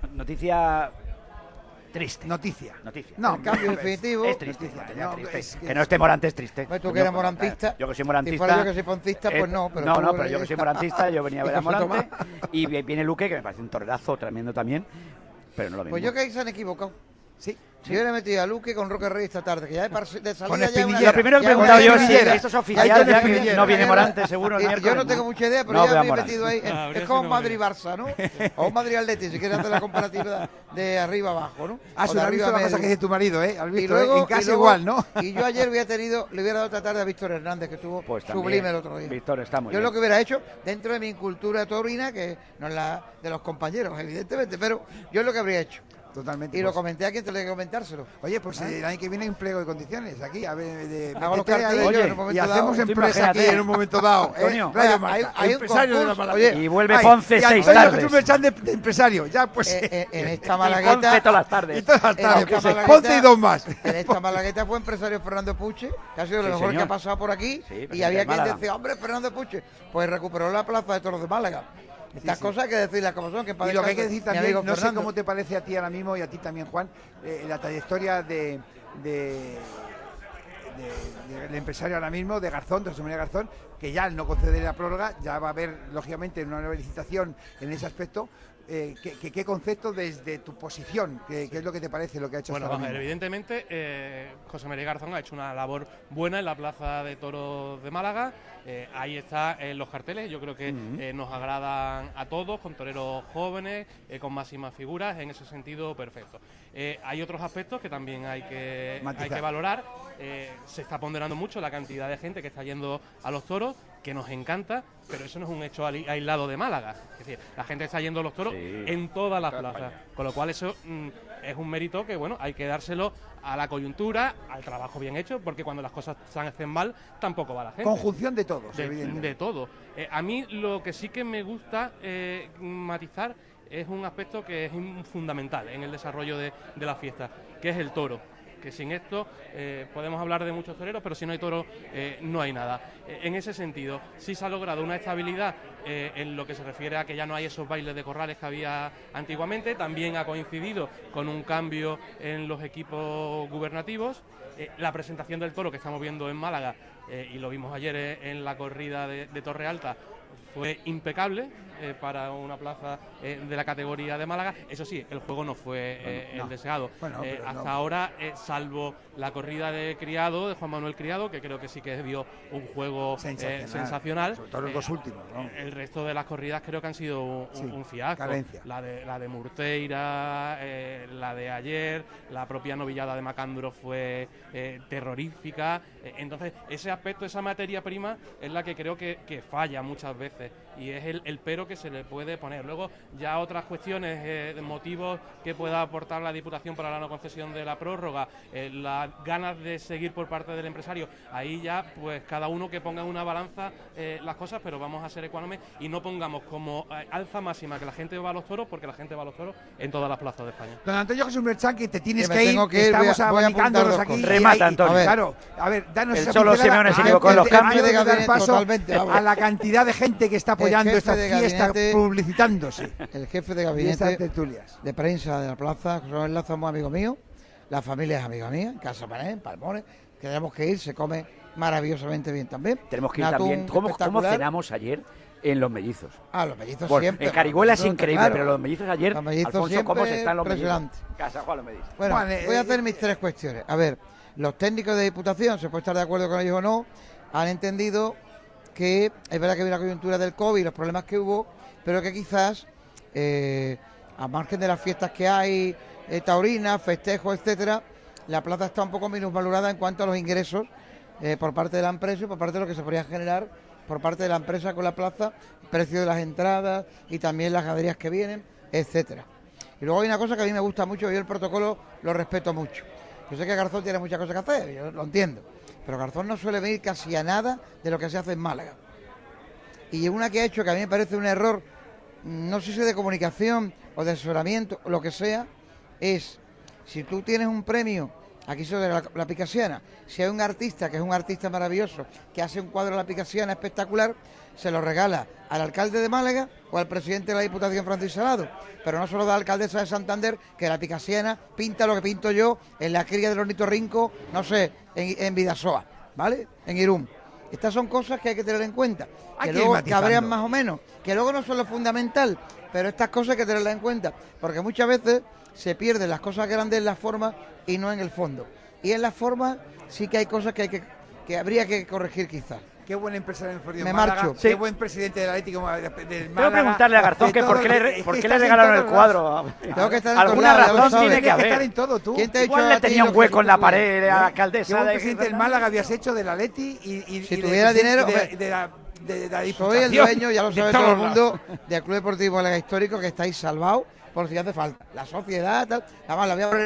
Noticia triste. Noticia. Noticia. No, El cambio es- definitivo. Es triste, Noticia, noticia no, triste. es que- que no esté Morante es triste. Pues tú Yo, que eres pues, morantista. Yo que soy Si morantista. fuera yo que soy poncista, eh, pues no. Pero no, tú no, pero eres- yo que soy morantista, yo venía a ver a Y José Morante. Tomás. Y vi- viene Luque, que me parece un torerazo tremendo también. Pero no lo mismo. Pues yo que ahí se han equivocado. Sí. Yo le he metido a Luque con Roque Rey esta tarde, que ya de, par- de salida Con ya espinillera. una- Lo primero que ya he una preguntado yo es si espinillera. esto es Ya oficial, con ya que espinillera. no viene Ya Morante, seguro, el Y- Yo miércoles, no tengo ¿no? mucha idea, pero No ya veo a me he Morante. metido ahí. en- Ah, habría es como sido Madrid-Barça, ¿no? O un Madrid-Atleti, si quieres hacer la comparativa de arriba abajo, ¿no? Ah, O se de has arriba visto la a cosa que medio. dice tu marido, ¿eh? Has Y visto, luego, ¿eh? En y casa luego- igual, ¿no? Y yo ayer hubiera tenido, le hubiera dado esta tarde a Víctor Hernández, que estuvo Pues también, sublime el otro día. Víctor está muy Yo bien. lo que hubiera hecho, dentro de mi cultura taurina, que no es la de los compañeros, evidentemente, pero yo es lo que habría hecho. Totalmente. Y lo pues. comenté a quien tenía que comentárselo. Oye, pues eh, el año que viene hay un pliego de condiciones aquí, a ver, de, Hago los métete, carteles oye, yo en un momento y hacemos dado. Tú empresa aquí imagínate. en un momento dado. ¿eh? Antonio. Radio Oye, Marca, hay- hay un empresario de la concurso, Malagueta. oye, Y vuelve Ay, Ponce y seis Antonio tardes. Jesús Merchán de, de empresario, ya pues. Eh, eh, en esta Y Ponce malagueta, todas las y tardes. todas las en tardes, esta pues, malagueta- Ponce y dos más. en esta malagueta fue empresario Fernando Puche, que ha sido lo Sí, mejor señor. que ha pasado por aquí. Sí, presidente y había de quien Málaga. decía, hombre, Fernando Puche, pues recuperó la plaza de toros de Málaga. Estas sí. cosas hay que decirlas como son. Que para Y lo que hay que descanse decir mi también, amigo no sé Fernando. cómo te parece a ti ahora mismo y a ti también, Juan, eh, la trayectoria de, de, de- del empresario ahora mismo, de Garzón, de José María Garzón, que ya al no conceder la prórroga, ya va a haber, lógicamente, una nueva licitación en ese aspecto. Eh, ¿qué, qué, qué concepto desde tu posición? ¿Qué, qué es lo que te parece lo que ha hecho Bueno, hasta vamos a ahora ver, mismo? evidentemente eh, José María Garzón ha hecho una labor buena en la Plaza de Toros de Málaga. Eh, ahí está en los carteles, yo creo que eh, nos agradan a todos, con toreros jóvenes, eh, con máximas figuras, en ese sentido perfecto. Eh, hay otros aspectos que también hay que, Matizar. hay que valorar. Eh, se está ponderando mucho la cantidad de gente que está yendo a los toros, que nos encanta, pero eso no es un hecho ali- aislado de Málaga. Es decir, la gente está yendo a los toros Sí. en todas las Toda plazas. España. Con lo cual eso mm, es un mérito que, bueno, hay que dárselo a la coyuntura, al trabajo bien hecho, porque cuando las cosas se hacen mal, tampoco va la gente. Conjunción de todos, de, evidentemente. de todo. Eh, a mí lo que sí que me gusta eh, matizar es un aspecto que es in- fundamental en el desarrollo de, de la fiesta, que es el toro. que sin esto eh, podemos hablar de muchos toreros, pero si no hay toro eh, no hay nada. Eh, en ese sentido, sí se ha logrado una estabilidad eh, en lo que se refiere a que ya no hay esos bailes de corrales que había antiguamente, también ha coincidido con un cambio en los equipos gubernativos. Eh, la presentación del toro que estamos viendo en Málaga, eh, y lo vimos ayer eh, en la corrida de, de Torre Alta, fue impecable eh, para una plaza eh, de la categoría de Málaga. Eso sí, el juego no fue eh, bueno, no. el deseado. Bueno, eh, hasta no. ahora, eh, salvo la corrida de Criado, de Juan Manuel Criado, que creo que sí que dio un juego sensacional, eh, sensacional. Sobre todo los eh, dos últimos, ¿no? El resto de las corridas creo que han sido un, sí, un fiasco. Carencia. La de, la de Murteira, eh, la de ayer, la propia novillada de Macandro fue eh, terrorífica. Eh, entonces, ese aspecto, esa materia prima, es la que creo que, que falla muchas veces. Y es el, el pero que se le puede poner. Luego ya otras cuestiones, eh, motivos que pueda aportar la Diputación para la no concesión de la prórroga, eh, las ganas de seguir por parte del empresario, ahí ya pues cada uno que ponga en una balanza eh, las cosas, pero vamos a ser ecuánimes y no pongamos como eh, alza máxima que la gente va a los toros, porque la gente va a los toros en todas las plazas de España. Don Antonio Jesús Merchán, que te tienes que, que ir, que ir, estamos voy a, abanicándolos voy aquí. Remata, Antonio. A ver, claro, a ver, danos el esa Cholo Simeone se equivocó en los cambios de dar paso totalmente, a la cantidad de gente que está apoyando esta fiesta, publicitándose. El jefe de gabinete de prensa de la plaza, José Manuel Lazo, muy amigo mío, la familia es amiga mía, Casa Mané, Palmones, que tenemos que ir, se come maravillosamente bien también. Tenemos que ir Natún también. ¿Cómo, ¿Cómo cenamos ayer en Los Mellizos? Ah, Los Mellizos bueno, siempre. En Carihuela es increíble, claro, pero Los Mellizos ayer, los mellizos Alfonso, ¿cómo se están Los Mellizos? Casa Juan, Los Mellizos. Bueno, Juan, eh, voy a hacer mis tres cuestiones. A ver, los técnicos de Diputación, se puede estar de acuerdo con ellos o no, han entendido que es verdad que hay una coyuntura del COVID, los problemas que hubo, pero que quizás, eh, a margen de las fiestas que hay, eh, taurinas, festejos, etcétera, la plaza está un poco menos valorada en cuanto a los ingresos eh, por parte de la empresa y por parte de lo que se podría generar por parte de la empresa con la plaza, precio de las entradas y también las galerías que vienen, etcétera. Y luego hay una cosa que a mí me gusta mucho, yo el protocolo lo respeto mucho. Yo sé que Garzón tiene muchas cosas que hacer, yo lo entiendo, pero Garzón no suele venir casi a nada de lo que se hace en Málaga. Y una que ha hecho que a mí me parece un error, no sé si de comunicación o de asesoramiento o lo que sea, es si tú tienes un premio, aquí sobre la, la Picasiana, si hay un artista que es un artista maravilloso, que hace un cuadro de la Picasiana espectacular, se lo regala al alcalde de Málaga o al presidente de la Diputación, Francis Salado, pero no solo da a la alcaldesa de Santander, que la Picasiana pinta lo que pinto yo en la cría del ornitorrinco, no sé, en, en Vidasoa, ¿vale? En Irún. Estas son cosas que hay que tener en cuenta, que luego cabrean más o menos, que luego no son lo fundamental, pero estas cosas hay que tenerlas en cuenta, porque muchas veces se pierden las cosas grandes en la forma y no en el fondo. Y en la forma sí que hay cosas que hay que, que habría que corregir quizás. Qué buen empresario en Florido Me Málaga, marcho. Qué sí. buen presidente del Atlético del Málaga. Tengo que preguntarle a Garzón que por qué le, por qué le regalaron el cuadro. Tengo que estar en Alguna lados, razón tiene que que haber. estar en todo, tú. ¿Quién te ha Igual dicho le tenía un hueco en la pared a la alcaldesa. Qué buen de presidente del Málaga habías hecho del Atleti y, y, si y tuviera de, dinero, de, de, de, la, de, de la soy el dueño, ya lo sabe todo el mundo, del Club Deportivo Málaga Histórico, que estáis salvados por si hace falta. La sociedad, tal, además la voy a poner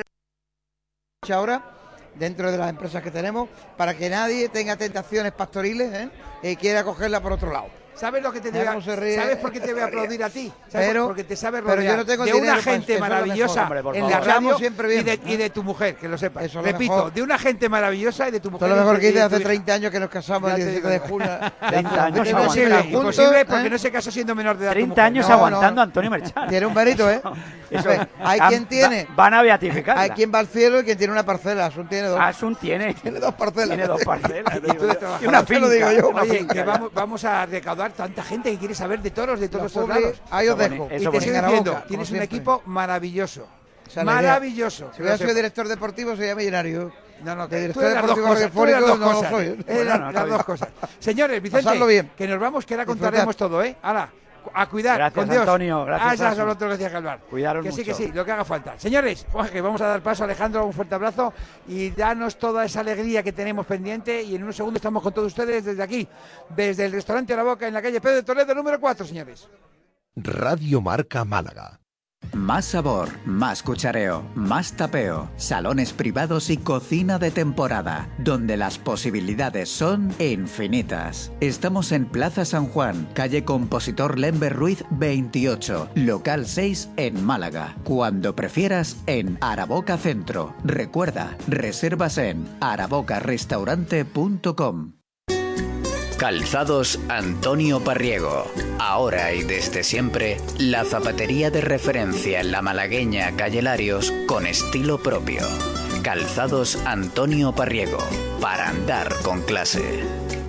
ahora dentro de las empresas que tenemos para que nadie tenga tentaciones pastoriles ¿eh? y quiera cogerla por otro lado. ¿Sabes lo que te debe, ¿Sabes por qué te voy a aplaudir a ti? ¿Sabes? Pero, porque te sabes rodear pero yo no tengo de una gente maravillosa hombre, en la radio y de, ¿eh? y de tu mujer, que lo sepas. Eso Repito, mejor. de una gente maravillosa y de tu mujer. Todo lo mejor que hice hace hija. treinta años que nos casamos el diecisiete de junio. treinta años Imposible, aguantando. imposible porque no se casó siendo menor de edad. treinta años No, aguantando no. a Antonio Merchán. Tiene un mérito, ¿eh? Eso, Ver, hay han- quien tiene, va- Van a beatificar. hay quien va al cielo y quien tiene una parcela. Asun tiene dos. Asun tiene. Tiene dos parcelas. Tiene dos parcelas. Y tú de trabajar. Y una Te lo finca. digo yo. una Oye, finca. que vamos, vamos a recaudar tanta gente que quiere saber de toros de todos Los estos pobres, lados. ahí os Eso dejo. boni- Y eso te bonito. sigo En la diciendo, boca, tienes como un siempre. equipo maravilloso. Esa es la idea. Maravilloso. Si hubiera sido director deportivo sería millonario. No, no, de que director tú eres las dos deportivo cosas, tú eres las radiofónico dos no lo cosas. soy. Eres Bueno, las- no, las está dos bien. cosas. Señores, Pasadlo Vicente, bien. que nos vamos, que ahora Disfrutad. contaremos todo, ¿eh? Ahora, a cuidar, Gracias, con Dios. Antonio, gracias, Ah, esa es Asun. lo otro que decía Calvar. Cuidaros Que sí, mucho. que sí, lo que haga falta. Señores, Juan, que vamos a dar paso a Alejandro, un fuerte abrazo y danos toda esa alegría que tenemos pendiente y en unos segundos estamos con todos ustedes desde aquí, desde el restaurante La Boca en la calle Pedro de Toledo número cuatro, señores. Radio Marca Málaga. Más sabor, más cuchareo, más tapeo, salones privados y cocina de temporada, donde las posibilidades son infinitas. Estamos en Plaza San Juan, calle Compositor Lember Ruiz veintiocho, local seis en Málaga. Cuando prefieras, en Araboca Centro. Recuerda, reservas en araboca restaurante punto com. Calzados Antonio Parriego. Ahora y desde siempre, la zapatería de referencia en la malagueña Calle Larios con estilo propio. Calzados Antonio Parriego. Para andar con clase.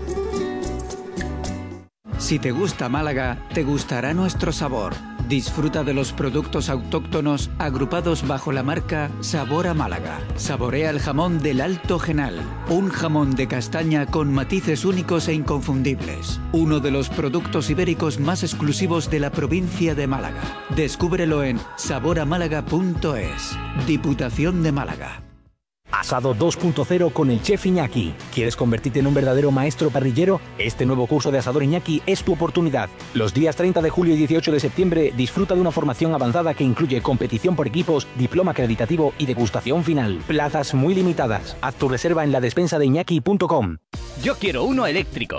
Si te gusta Málaga, te gustará nuestro sabor. Disfruta de los productos autóctonos agrupados bajo la marca Sabor a Málaga. Saborea el jamón del Alto Genal, un jamón de castaña con matices únicos e inconfundibles. Uno de los productos ibéricos más exclusivos de la provincia de Málaga. Descúbrelo en sabor a málaga punto es. Diputación de Málaga. Asado dos punto cero con el chef Iñaki. ¿Quieres convertirte en un verdadero maestro parrillero? Este nuevo curso de Asador Iñaki es tu oportunidad. Los días treinta de julio y dieciocho de septiembre disfruta de una formación avanzada que incluye competición por equipos, diploma acreditativo y degustación final. Plazas muy limitadas. Haz tu reserva en la despensa de iñaki punto com. Yo quiero uno eléctrico.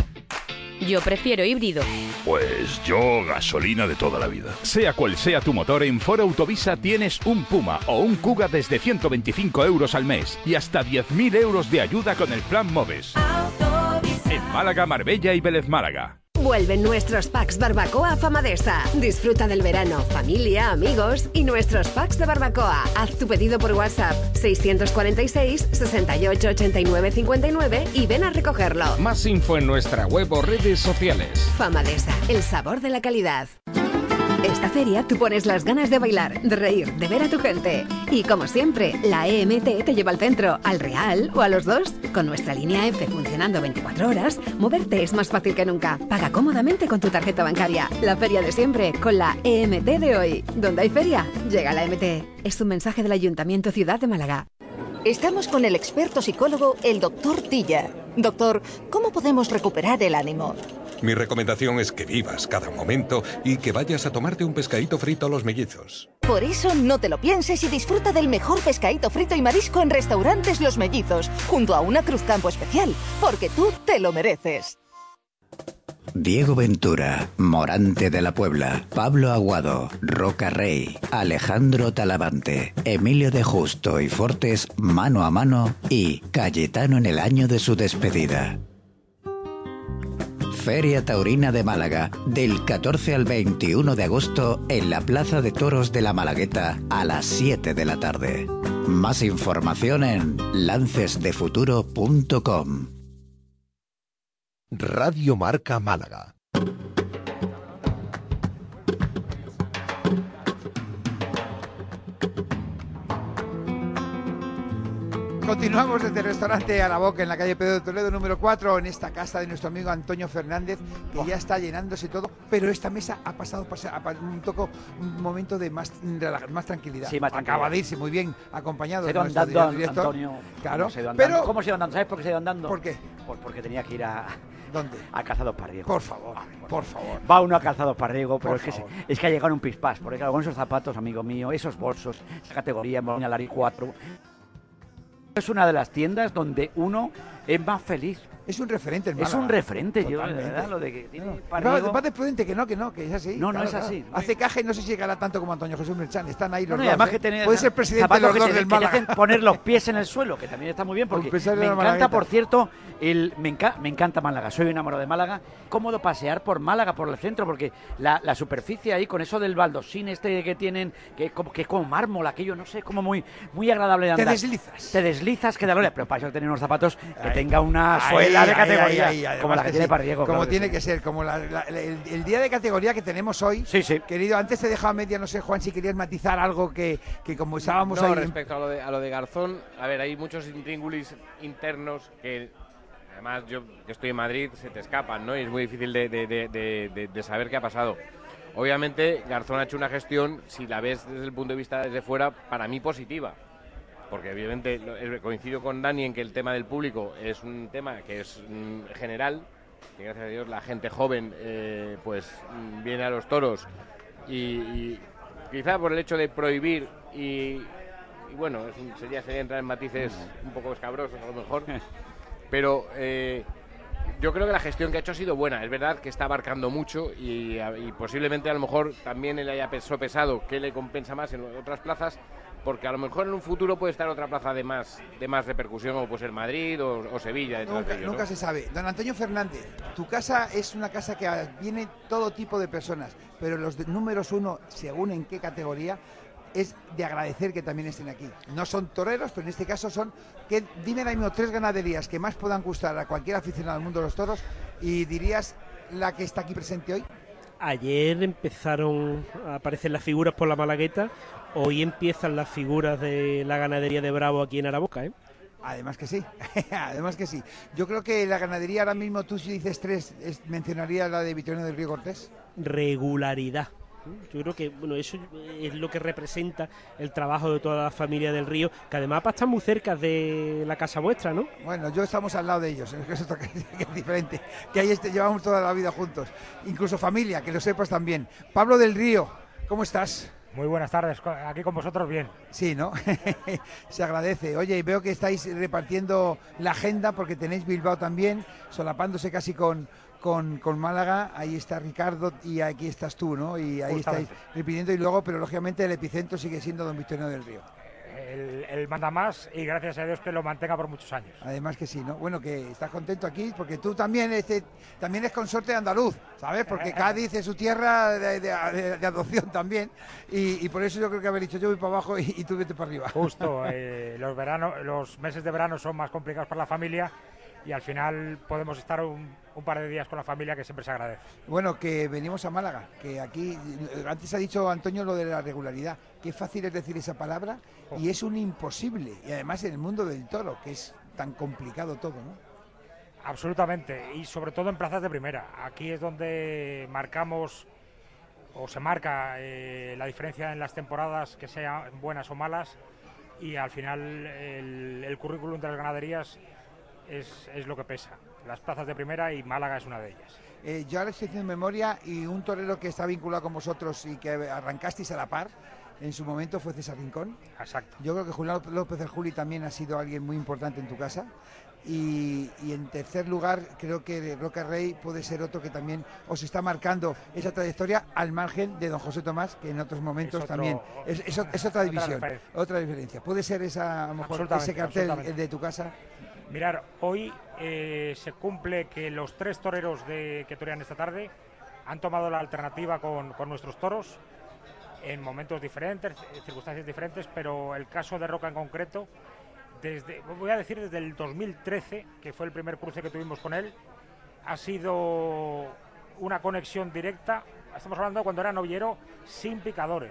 Yo prefiero híbrido. Pues yo gasolina de toda la vida. Sea cual sea tu motor, en Ford Autovisa tienes un Puma o un Kuga desde ciento veinticinco euros al mes y hasta diez mil euros de ayuda con el plan Moves. Autovisa. En Málaga, Marbella y Vélez Málaga. Vuelven nuestros packs barbacoa a Famadesa. Disfruta del verano, familia, amigos y nuestros packs de barbacoa. Haz tu pedido por WhatsApp seiscientos cuarenta y seis, sesenta y ocho, ochenta y nueve, cincuenta y nueve y ven a recogerlo. Más info en nuestra web o redes sociales. Famadesa, el sabor de la calidad. Esta feria tú pones las ganas de bailar, de reír, de ver a tu gente. Y como siempre, la E M T te lleva al centro, al Real o a los dos. Con nuestra línea F funcionando veinticuatro horas, moverte es más fácil que nunca. Paga cómodamente con tu tarjeta bancaria. La feria de siempre con la E M T de hoy. Donde hay feria, llega la E M T. Es un mensaje del Ayuntamiento Ciudad de Málaga. Estamos con el experto psicólogo, el doctor Tilla. Doctor, ¿cómo podemos recuperar el ánimo? Mi recomendación es que vivas cada momento y que vayas a tomarte un pescadito frito a los Mellizos. Por eso no te lo pienses y disfruta del mejor pescadito frito y marisco en Restaurantes Los Mellizos, junto a una Cruz Campo especial, porque tú te lo mereces. Diego Ventura, Morante de la Puebla, Pablo Aguado, Roca Rey, Alejandro Talavante, Emilio de Justo y Fortes mano a mano y Cayetano en el año de su despedida. Feria Taurina de Málaga, del catorce al veintiuno de agosto en la Plaza de Toros de la Malagueta a las siete de la tarde. Más información en lances de futuro punto com. Radio Marca Málaga. Continuamos desde el restaurante A la Boca en la calle Pedro de Toledo número cuatro, en esta casa de nuestro amigo Antonio Fernández, que ya está llenándose todo, pero esta mesa ha pasado a un toco un momento de más, más tranquilidad. Sí, más tranquilidad. Acaba de irse muy bien acompañado se de nuestro andando, director. Antonio, claro, se andando. pero ¿Cómo se iba andando? ¿Sabes por qué se iba andando? ¿Por qué? Por, porque tenía que ir a... ¿Dónde? A Calzados Parriego. Por favor, por, por favor. Va uno a Calzados Parriego, pero por es que, se, favor. es que ha llegado un pispás, porque claro, con esos zapatos, amigo mío, esos bolsos, esa categoría, Moloña Lari cuatro... Es una de las tiendas donde uno es más feliz. Es un referente en Es Málaga. un referente, Totalmente. yo, de verdad, lo de que tiene no, Parriego... Va de prudente que no, que no, que es así. No, no claro, es claro. así. Hace caja y no sé si llegará tanto como Antonio Jesús Merchán. Están ahí los no, no, dos. y además ¿eh? que tener, Puede ser presidente de los dos te, del que te Málaga. hacen poner los pies en el suelo, que también está muy bien, porque me encanta, por cierto, el, me, enca, me encanta Málaga. Soy enamorado de Málaga. Cómodo pasear por Málaga, por el centro, porque la, la superficie ahí, con eso del baldosín este que tienen, que, como, que es como mármol, aquello, no sé, como muy, muy agradable de andar. Te deslizas. Te deslizas, que da gloria. Pero para eso tener unos zapatos que Ay, tenga una ay, suela ay, de categoría, ay, ay, ay, como la que, que tiene sí. Parriego. Como claro tiene que, que sí. ser, como la, la, el, el día de categoría que tenemos hoy. Sí, sí. Querido, antes te dejaba media, no sé, Juan, si querías matizar algo que, que como estábamos no, ahí... respecto a lo, de, a lo de Garzón, a ver, hay muchos intríngulis internos que, además, yo que estoy en Madrid, se te escapan, ¿no? Y es muy difícil de, de, de, de, de, de saber qué ha pasado. Obviamente, Garzón ha hecho una gestión, si la ves desde el punto de vista desde fuera, para mí positiva. Porque evidentemente coincido con Dani en que el tema del público es un tema que es mm, general, que gracias a Dios la gente joven eh, pues viene a los toros y, y, quizá por el hecho de prohibir y, y bueno, es un, sería, sería entrar en matices un poco escabrosos a lo mejor, pero eh, yo creo que la gestión que ha hecho ha sido buena. Es verdad que está abarcando mucho y, y posiblemente a lo mejor también le haya sopesado qué le compensa más en otras plazas, porque a lo mejor en un futuro puede estar otra plaza de más de más repercusión, como puede ser Madrid o, o Sevilla. Nunca, de ellos, nunca ¿no? se sabe. Don Antonio Fernández, tu casa es una casa que viene todo tipo de personas, pero los de, números uno, según en qué categoría, es de agradecer que también estén aquí. No son toreros, pero en este caso son, que dime ahora mismo tres ganaderías que más puedan gustar a cualquier aficionado al mundo de los toros, y dirías la que está aquí presente hoy. Ayer empezaron a aparecer las figuras por la Malagueta, hoy empiezan las figuras de la ganadería de Bravo aquí en Araboca, ¿eh? Además que sí, además que sí. Yo creo que la ganadería ahora mismo, tú si dices tres, es, mencionarías la de Victoriano del Río Cortés. Regularidad. Yo creo que bueno, eso es lo que representa el trabajo de toda la familia del Río, que además están muy cerca de la casa vuestra, ¿no? Bueno, yo estamos al lado de ellos, es que es, otra, que es diferente, que ahí este, llevamos toda la vida juntos, incluso familia, que lo sepas también. Pablo del Río, ¿cómo estás? Muy buenas tardes, aquí con vosotros bien. Sí, ¿no? Se agradece. Oye, y veo que estáis repartiendo la agenda porque tenéis Bilbao también, solapándose casi con... Con, con Málaga, ahí está Ricardo y aquí estás tú, ¿no? Y ahí estáis repitiendo y luego, pero lógicamente el epicentro sigue siendo don Victoriano del Río. El, el manda más y gracias a Dios que lo mantenga por muchos años. Además que sí, ¿no? Bueno, que estás contento aquí porque tú también este, también es consorte andaluz, ¿sabes? Porque Cádiz es su tierra de, de, de, de adopción también y, y por eso yo creo que haber dicho yo voy para abajo y, y tú vete para arriba. Justo, eh, los, verano, los meses de verano son más complicados para la familia y al final podemos estar un, un par de días con la familia, que siempre se agradece. Bueno, que venimos a Málaga, que aquí, antes ha dicho Antonio lo de la regularidad, qué fácil es decir esa palabra y es un imposible, y además en el mundo del toro, que es tan complicado todo, ¿no? Absolutamente, y sobre todo en plazas de primera. Aquí es donde marcamos, o se marca eh, la diferencia en las temporadas, que sean buenas o malas, y al final el, el currículum de las ganaderías Es, es lo que pesa, las plazas de primera, y Málaga es una de ellas. Eh, yo ahora estoy haciendo memoria y un torero que está vinculado con vosotros y que arrancasteis a la par en su momento fue César Rincón. Exacto. Yo creo que Julián López del Juli también ha sido alguien muy importante en tu casa. Y, y en tercer lugar creo que Roca Rey puede ser otro que también os está marcando esa trayectoria al margen de don José Tomás, que en otros momentos es otro, también es, es, es otra división, otra diferencia. otra diferencia. Puede ser esa, a lo mejor ese cartel de tu casa. Mirar, hoy eh, se cumple que los tres toreros de, que torean esta tarde han tomado la alternativa con, con nuestros toros en momentos diferentes, circunstancias diferentes, pero el caso de Roca en concreto, desde, voy a decir desde el dos mil trece, que fue el primer cruce que tuvimos con él, ha sido una conexión directa. Estamos hablando de cuando era novillero sin picadores.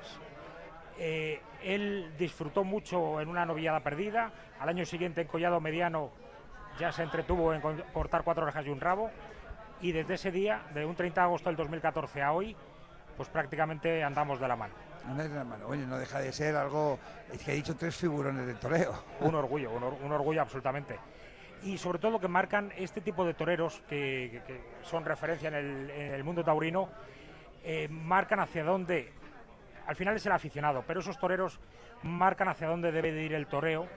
Eh, él disfrutó mucho en una novillada perdida, al año siguiente en collado mediano ya se entretuvo en cortar cuatro orejas y un rabo, y desde ese día, de un treinta de agosto del dos mil catorce a hoy, pues prácticamente andamos de la mano. Andamos de la mano, oye, no deja de ser algo, es que he dicho tres figurones del toreo. Un orgullo, un, or, un orgullo absolutamente. Y sobre todo que marcan este tipo de toreros que, que, que son referencia en el, en el mundo taurino, eh, marcan hacia dónde, al final es el aficionado, pero esos toreros marcan hacia dónde debe de ir el toreo.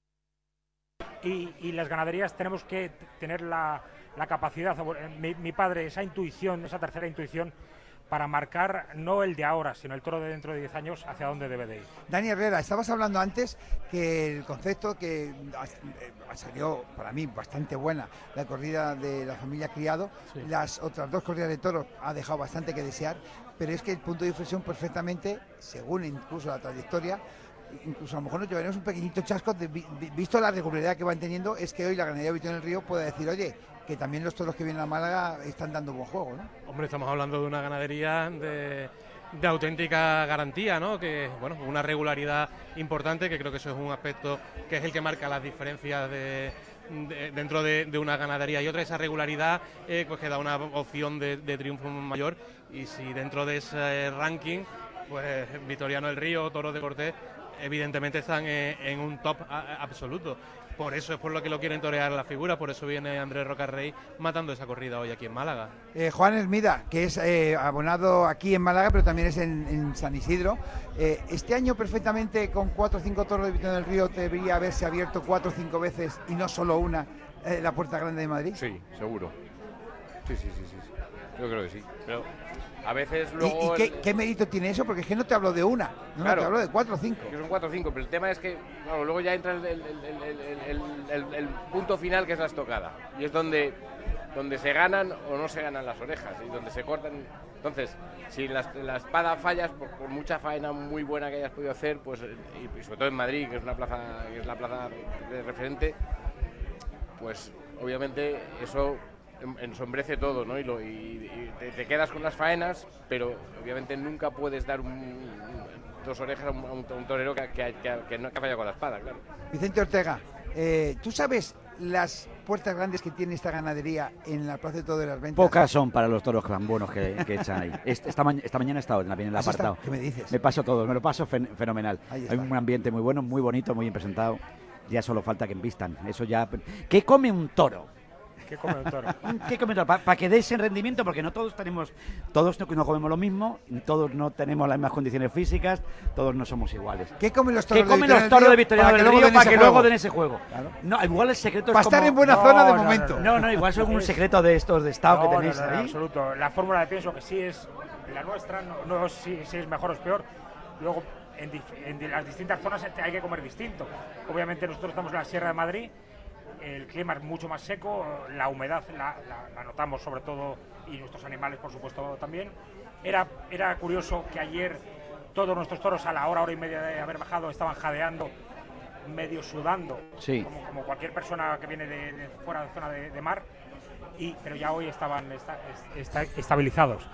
Y, y las ganaderías tenemos que tener la, la capacidad, mi, mi padre, esa intuición, esa tercera intuición, para marcar no el de ahora, sino el toro de dentro de diez años hacia dónde debe de ir. Dani Herrera, estabas hablando antes que el concepto que salió para mí bastante buena, la corrida de la familia Criado, sí. Las otras dos corridas de toros ha dejado bastante que desear, pero es que el punto de inflexión perfectamente, según incluso la trayectoria, incluso a lo mejor nos llevaremos un pequeñito chasco, de, visto la regularidad que van teniendo, es que hoy la ganadería Victoriano del Río puede decir, oye, que también los toros que vienen a Málaga están dando buen juego, ¿no? Hombre, estamos hablando de una ganadería de, de auténtica garantía, ¿no? Que, bueno, una regularidad importante, que creo que eso es un aspecto que es el que marca las diferencias de, de, dentro de, de una ganadería y otra, esa regularidad, eh, pues que da una opción de, de triunfo mayor, y si dentro de ese ranking, pues Victoriano del Río, Toros de Cortés, evidentemente están en, en un top a, absoluto. Por eso es por lo que lo quieren torear la figura, por eso viene Andrés Rocarrey matando esa corrida hoy aquí en Málaga. Eh, Juan Hermida, que es eh, abonado aquí en Málaga, pero también es en, en San Isidro. Eh, este año perfectamente con cuatro o cinco toros de Victoria del Río debería haberse abierto cuatro o cinco veces y no solo una eh, la Puerta Grande de Madrid. Sí, seguro. Sí, sí, sí, sí. sí. Yo creo que sí. Pero a veces luego... ¿Y, y qué, qué mérito tiene eso? Porque es que no te hablo de una, no, claro, no te hablo de cuatro o cinco. Que son cuatro o cinco, pero el tema es que bueno, luego ya entra el, el, el, el, el, el punto final, que es la estocada. Y es donde, donde se ganan o no se ganan las orejas, y donde se cortan. Entonces, si la, la espada fallas, por, por mucha faena muy buena que hayas podido hacer, pues y, y sobre todo en Madrid, que es una plaza, que es la plaza de referente, pues obviamente eso ensombrece todo, ¿no? Y, lo, y, y te, te quedas con las faenas, pero obviamente nunca puedes dar un, un, dos orejas a un, a un, a un torero que, que, que, que no que ha fallado con la espada, claro. Vicente Ortega, eh, ¿tú sabes las puertas grandes que tiene esta ganadería en la Plaza de Toros de las Ventas? Pocas son para los toros tan buenos que, que echan ahí. Esta, esta, ma esta mañana he estado en, la, en el apartado. ¿Qué me dices? Me paso todo, me lo paso fen fenomenal. Hay un ambiente muy bueno, muy bonito, muy bien presentado. Ya solo falta que envistan. Eso ya. ¿Qué come un toro? ¿Qué come un toro? ¿Qué come un toro? Para pa que des en rendimiento, porque no todos tenemos, todos no, no comemos lo mismo, todos no tenemos las mismas condiciones físicas, todos no somos iguales. ¿Qué comen los toros, ¿Qué comen de, los toros de Victoriano del Río para que luego den ese ese juego? Claro. No, igual el secreto para es como... estar en buena no, zona de no, momento. No, no, no, igual son un secreto de estos de estado no, que tenéis no, no, ahí. En absoluto. La fórmula de pienso que sí es la nuestra, no, no si, si es mejor o es peor. Luego, en, en las distintas zonas hay que comer distinto. Obviamente nosotros estamos en la Sierra de Madrid, el clima es mucho más seco, la humedad la, la, la notamos sobre todo, y nuestros animales por supuesto también. Era, era curioso que ayer todos nuestros toros a la hora, hora y media de haber bajado estaban jadeando, medio sudando, sí. como, como cualquier persona que viene de, de fuera de zona de, de mar, y, pero ya hoy estaban esta, esta, estabilizados.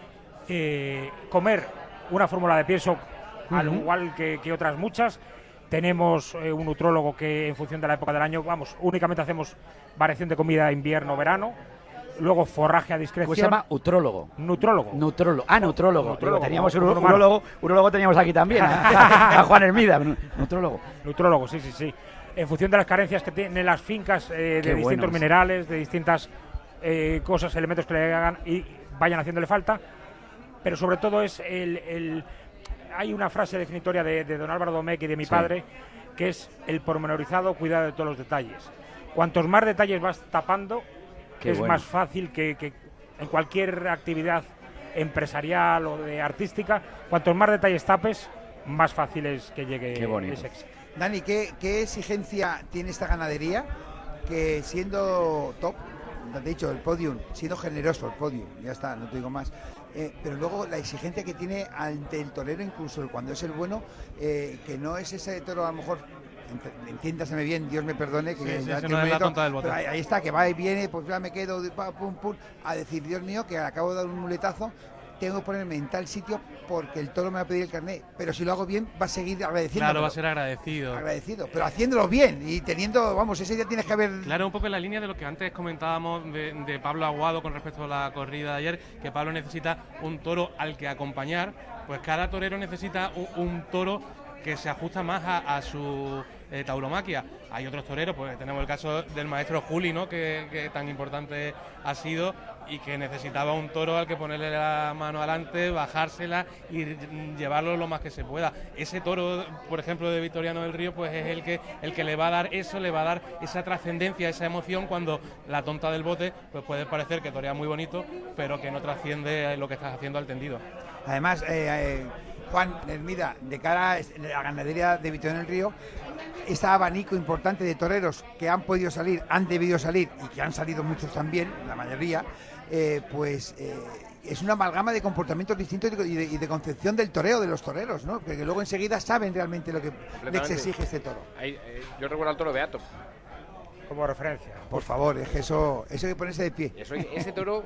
Eh, comer una fórmula de pienso, uh-huh. al igual que, que otras muchas. Tenemos eh, un nutrólogo que en función de la época del año, vamos, únicamente hacemos variación de comida invierno-verano, luego forraje a discreción. ¿Cómo se llama? Utrólogo. Nutrólogo. Nutrólogo. Ah, nutrólogo. nutrólogo. Digo, teníamos un urólogo, urólogo teníamos aquí también, a, a Juan Hermida, nutrólogo. Nutrólogo, sí, sí, sí. En función de las carencias que tienen las fincas, eh, de Qué distintos buenos. minerales, de distintas eh, cosas, elementos que le hagan y vayan haciéndole falta, pero sobre todo es el... el hay una frase definitoria de, de don Álvaro Domecq y de mi sí. padre, que es el pormenorizado cuidado de todos los detalles. Cuantos más detalles vas tapando, Qué es bueno. más fácil que, que en cualquier actividad empresarial o de artística, cuantos más detalles tapes, más fácil es que llegue ese éxito. Dani, ¿qué, ¿qué exigencia tiene esta ganadería? Que siendo top, te he dicho, el podium, siendo generoso el podium, ya está, no te digo más. Eh, pero luego la exigencia que tiene ante el torero, incluso cuando es el bueno, eh, que no es ese toro, a lo mejor, entiéndaseme bien, Dios me perdone, que sí, ya sí, no es la tonta del bote. Ahí, ahí está, que va y viene, pues ya me quedo, pum, pum, a decir, Dios mío, que acabo de dar un muletazo, tengo que ponerme en tal sitio porque el toro me va a pedir el carnet, pero si lo hago bien va a seguir agradeciendo. Claro, va a ser agradecido. Agradecido, pero haciéndolo bien y teniendo, vamos, ese día tienes que haber... Claro, un poco en la línea de lo que antes comentábamos de, de Pablo Aguado con respecto a la corrida de ayer, que Pablo necesita un toro al que acompañar, pues cada torero necesita un, un toro que se ajusta más a, a su eh, tauromaquia. Hay otros toreros, pues tenemos el caso del maestro Juli, ¿no? Que, que tan importante ha sido y que necesitaba un toro al que ponerle la mano adelante, bajársela y llevarlo lo más que se pueda. Ese toro, por ejemplo, de Victoriano del Río, pues es el que el que le va a dar eso, le va a dar esa trascendencia, esa emoción, cuando la tonta del bote, pues puede parecer que torea muy bonito, pero que no trasciende lo que estás haciendo al tendido. Además, eh, eh, Juan Hermida, de cara a la ganadería de Victoriano del Río, ese abanico importante de toreros que han podido salir, han debido salir y que han salido muchos también, la mayoría, eh, pues eh, es una amalgama de comportamientos distintos y de, y de concepción del toreo, de los toreros, ¿no? Porque luego enseguida saben realmente lo que les exige este toro. Ahí, eh, yo recuerdo al toro Beato como referencia. Por favor, es que eso, eso hay que ponerse de pie. Eso, ese toro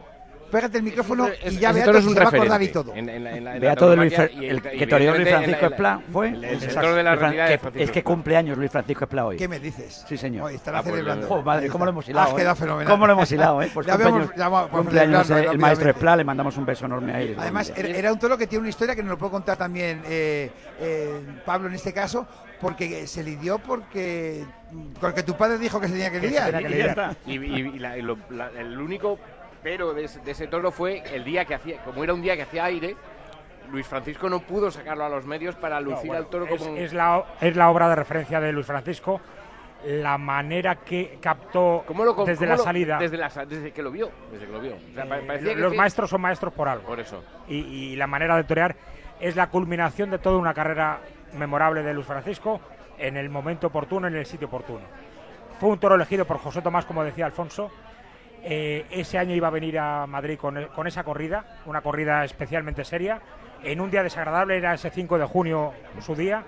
pégate el micrófono Es- y ya ese Beato toro es se un va a acordar referente y todo. en- en la- en la- en la Beato de Luis tauromaquia Fra- y el y que toreó Luis evidentemente en Francisco la- Esplá fue. el- el Exacto. sector de la Luis Fran- retirada de que- Francisco Es que Esplá. cumple años Luis Francisco Esplá hoy. ¿Qué me dices? Sí, señor. Hoy estará Ah, pues, celebrando. Oh, madre, cómo lo hemos Has hilado. quedado ¿eh? fenomenal. ¿Cómo lo hemos hilado, eh? Pues Ya habíamos- cumpleaños, ya vamos- vamos a cumpleaños celebrarlo el maestro rápidamente. Esplá, le mandamos un beso enorme a él. Además, era, era un toro que tiene una historia que nos lo puede contar también eh, eh, Pablo en este caso, porque se lidió porque, porque tu padre dijo que se tenía que Que se lidiar. tenía que lidiar. Y, y- y la- y lo- la- el único pero de ese, de ese toro fue el día que hacía, como era un día que hacía aire, Luis Francisco no pudo sacarlo a los medios para lucir No, bueno, al toro es, como... es la, es la obra de referencia de Luis Francisco, la manera que captó ¿Cómo lo, desde cómo la lo- salida. Desde, la, sa- desde que lo vio, desde que lo vio. O sea, pa- Eh, parecía que los que- maestros son maestros por algo. Por eso. Y, y la manera de torear es la culminación de toda una carrera memorable de Luis Francisco en el momento oportuno, en el sitio oportuno. Fue un toro elegido por José Tomás, como decía Alfonso. Eh, ese año iba a venir a Madrid con, con esa corrida, una corrida especialmente seria. En un día desagradable, era ese cinco de junio su día.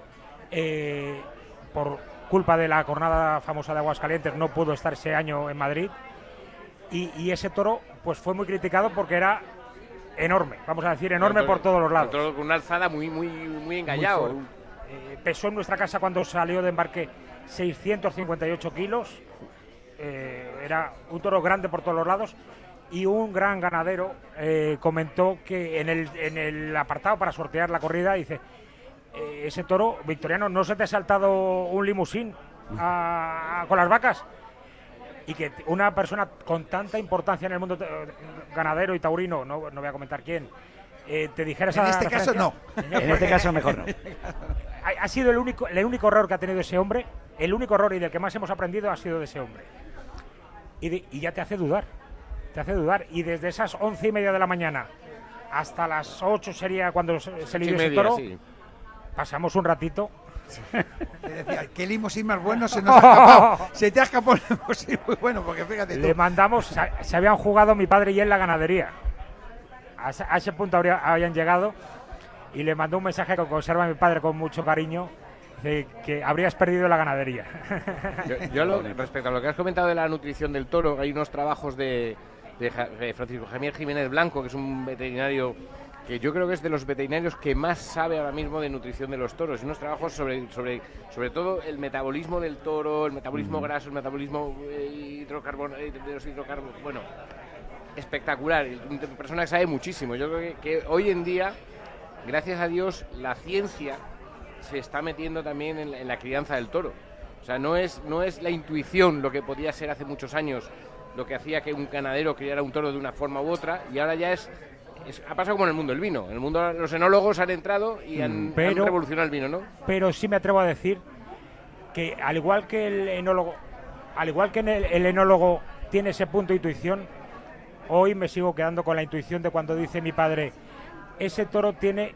Eh, por culpa de la jornada famosa de Aguascalientes no pudo estar ese año en Madrid. Y, y ese toro pues fue muy criticado porque era enorme, vamos a decir enorme por todos los lados. Un toro con una alzada muy, muy, muy engañado. Muy fuerte. Eh, pesó en nuestra casa cuando salió de embarque seiscientos cincuenta y ocho kilos. Eh, era un toro grande por todos los lados. Y un gran ganadero eh, comentó que en el, en el apartado para sortear la corrida dice: eh, ese toro, Victoriano, ¿no se te ha saltado un limusín a- a- con las vacas? Y que t- una persona con tanta importancia en el mundo eh, ganadero y taurino, no, no voy a comentar quién, eh, te dijera esa En este caso, referencia. no. Señor, En este caso, mejor no. ha, ha sido el único, el único error que ha tenido ese hombre, el único error y del que más hemos aprendido ha sido de ese hombre. Y, de- y ya te hace dudar, te hace dudar. Y desde esas once y media de la mañana hasta las ocho sería cuando se, se lidió Ocho y ese media, toro, sí. pasamos un ratito. Te decía, qué limosín más bueno se nos ha escapado. Se te ha escapado el limosín muy bueno, porque fíjate tú. Le mandamos, se, se habían jugado mi padre y él la ganadería. A ese, a ese punto habría- habían llegado y le mandó un mensaje que conserva mi padre con mucho cariño, de que habrías perdido la ganadería. Yo, yo lo- respecto a lo que has comentado de la nutrición del toro, hay unos trabajos de, de Ja- de Francisco Javier Jiménez Blanco, que es un veterinario que yo creo que es de los veterinarios que más sabe ahora mismo de nutrición de los toros. Y unos trabajos sobre, sobre, sobre todo el metabolismo del toro, el metabolismo graso, el metabolismo eh, hidrocarbono, eh, de los hidrocarbonos. Bueno, espectacular. Una persona que sabe muchísimo. Yo creo que, que hoy en día, gracias a Dios, la ciencia se está metiendo también en la, en la crianza del toro. O sea, no es, no es la intuición lo que podía ser hace muchos años, lo que hacía que un ganadero criara un toro de una forma u otra, y ahora ya es... es- ha pasado como en el mundo del vino. En el mundo los enólogos han entrado y han, Pero- han revolucionado el vino, ¿no? Pero sí me atrevo a decir que al igual que el enólogo, al igual que en el, el enólogo tiene ese punto de intuición, hoy me sigo quedando con la intuición de cuando dice mi padre, ese toro tiene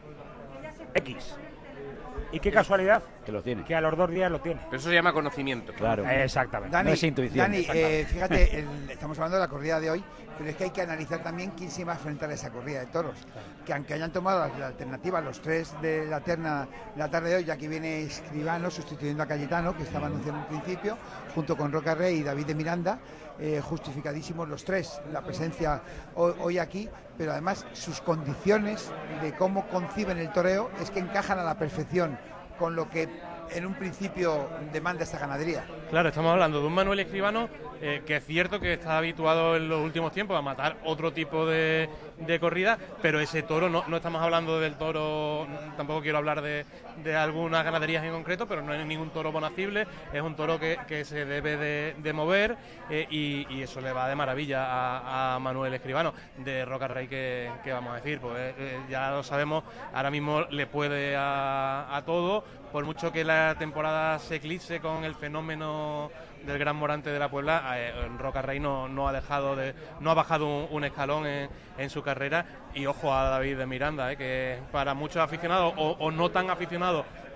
X. Y qué casualidad Que lo tiene. que a los dos días lo tiene. Pero eso se llama conocimiento. Claro. Exactamente. Dani, No es intuición, Dani, exactamente. eh, fíjate, el- estamos hablando de la corrida de hoy, pero es que hay que analizar también quién se va a enfrentar a esa corrida de toros. Que aunque hayan tomado la, la alternativa los tres de la terna de la tarde de hoy, ya que viene Escribano sustituyendo a Cayetano, que estaba anunciando en principio, junto con Roca Rey y David de Miranda, eh, justificadísimos los tres, la presencia hoy, hoy aquí, pero además sus condiciones de cómo conciben el toreo es que encajan a la perfección con lo que en un principio demanda esta ganadería. Claro, estamos hablando de un Manuel Escribano eh, que es cierto que está habituado en los últimos tiempos a matar otro tipo de, de corrida, pero ese toro, no, no estamos hablando del toro, tampoco quiero hablar de, de algunas ganaderías en concreto, pero no es ningún toro bonacible, es un toro que, que se debe de, de mover eh, y, y eso le va de maravilla a, a Manuel Escribano. De Roca Rey, que, que vamos a decir, pues eh, ya lo sabemos, ahora mismo le puede a, a todo, por mucho que la temporada se eclipse con el fenómeno del Gran Morante de la Puebla, eh, Roca Rey no, no ha dejado de, no ha bajado un, un escalón en, en su carrera. Y ojo a David de Miranda, eh, que para muchos aficionados o, o no tan aficionados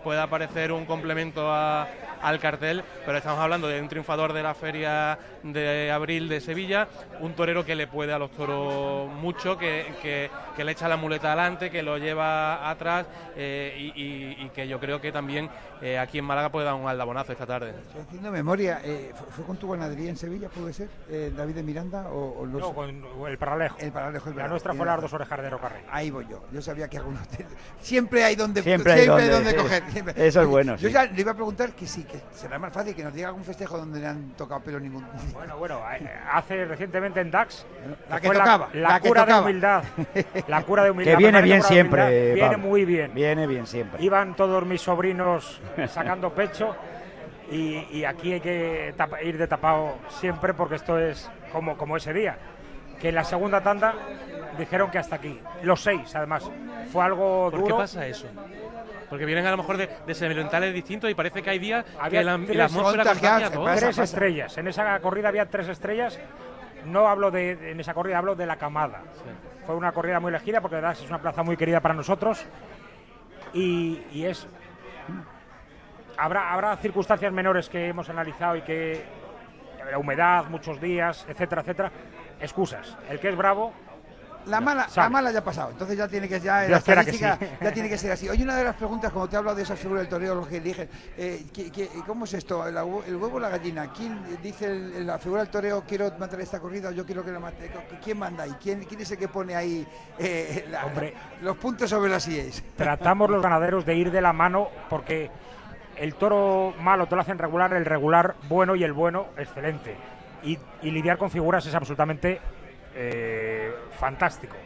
pueda parecer un complemento a, al cartel, pero estamos hablando de un triunfador de la feria de abril de Sevilla, un torero que le puede a los toros mucho, que, que, que le echa la muleta adelante, que lo lleva atrás eh, y, y, y que yo creo que también eh, aquí en Málaga puede dar un aldabonazo esta tarde. Estoy haciendo memoria, eh, ¿fue con tu ganadería en Sevilla, puede ser, eh, David de Miranda? O, o no, no con el Paralejo. El Paralejo, la nuestra fue las dos orejas de Rocarrey. Ahí voy yo, yo sabía que algunos... Siempre hay donde, siempre hay siempre donde, hay donde sí. coger. Siempre. Eso es bueno, Yo sí. ya le iba a preguntar que sí, que será más fácil que nos diga algún festejo donde le han tocado pelo ningún... Bueno, bueno, hace recientemente en Dax, la que tocaba, la, la, la que cura tocaba. de humildad, la cura de humildad. Que viene bien siempre, viene Pablo. muy bien. Viene bien siempre. Iban todos mis sobrinos sacando pecho y, y aquí hay que tapa, ir de tapado siempre porque esto es como, como ese día, que en la segunda tanda dijeron que hasta aquí, los seis además, fue algo duro. ¿Por qué pasa eso? Porque vienen a lo mejor de, de sementales distintos y parece que hay días había que la, tres, la atmósfera contagia todo. Tres pasa, estrellas, pasa. En esa corrida había tres estrellas, no hablo de, de en esa corrida, hablo de la camada. Sí. Fue una corrida muy elegida porque es una plaza muy querida para nosotros y, y es... Habrá, habrá circunstancias menores que hemos analizado y que la humedad, muchos días, etcétera, etcétera, excusas. El que es bravo... La mala, la mala ya ha pasado, entonces ya tiene que ya la estadística sí. ya tiene que ser así. Oye, una de las preguntas, como te he hablado de esa figura del torero, los que eligen, eh, ¿qué, qué, ¿cómo es esto? ¿El, el huevo o la gallina? ¿Quién dice el, la figura del torero, quiero matar esta corrida o yo quiero que la mate? ¿Quién manda ahí? ¿Quién, quién es el que pone ahí eh, la, Hombre, los puntos sobre las íes? Tratamos los ganaderos de ir de la mano porque el toro malo te lo hacen regular, el regular bueno y el bueno excelente. Y, y lidiar con figuras es absolutamente... Eh, fantástico.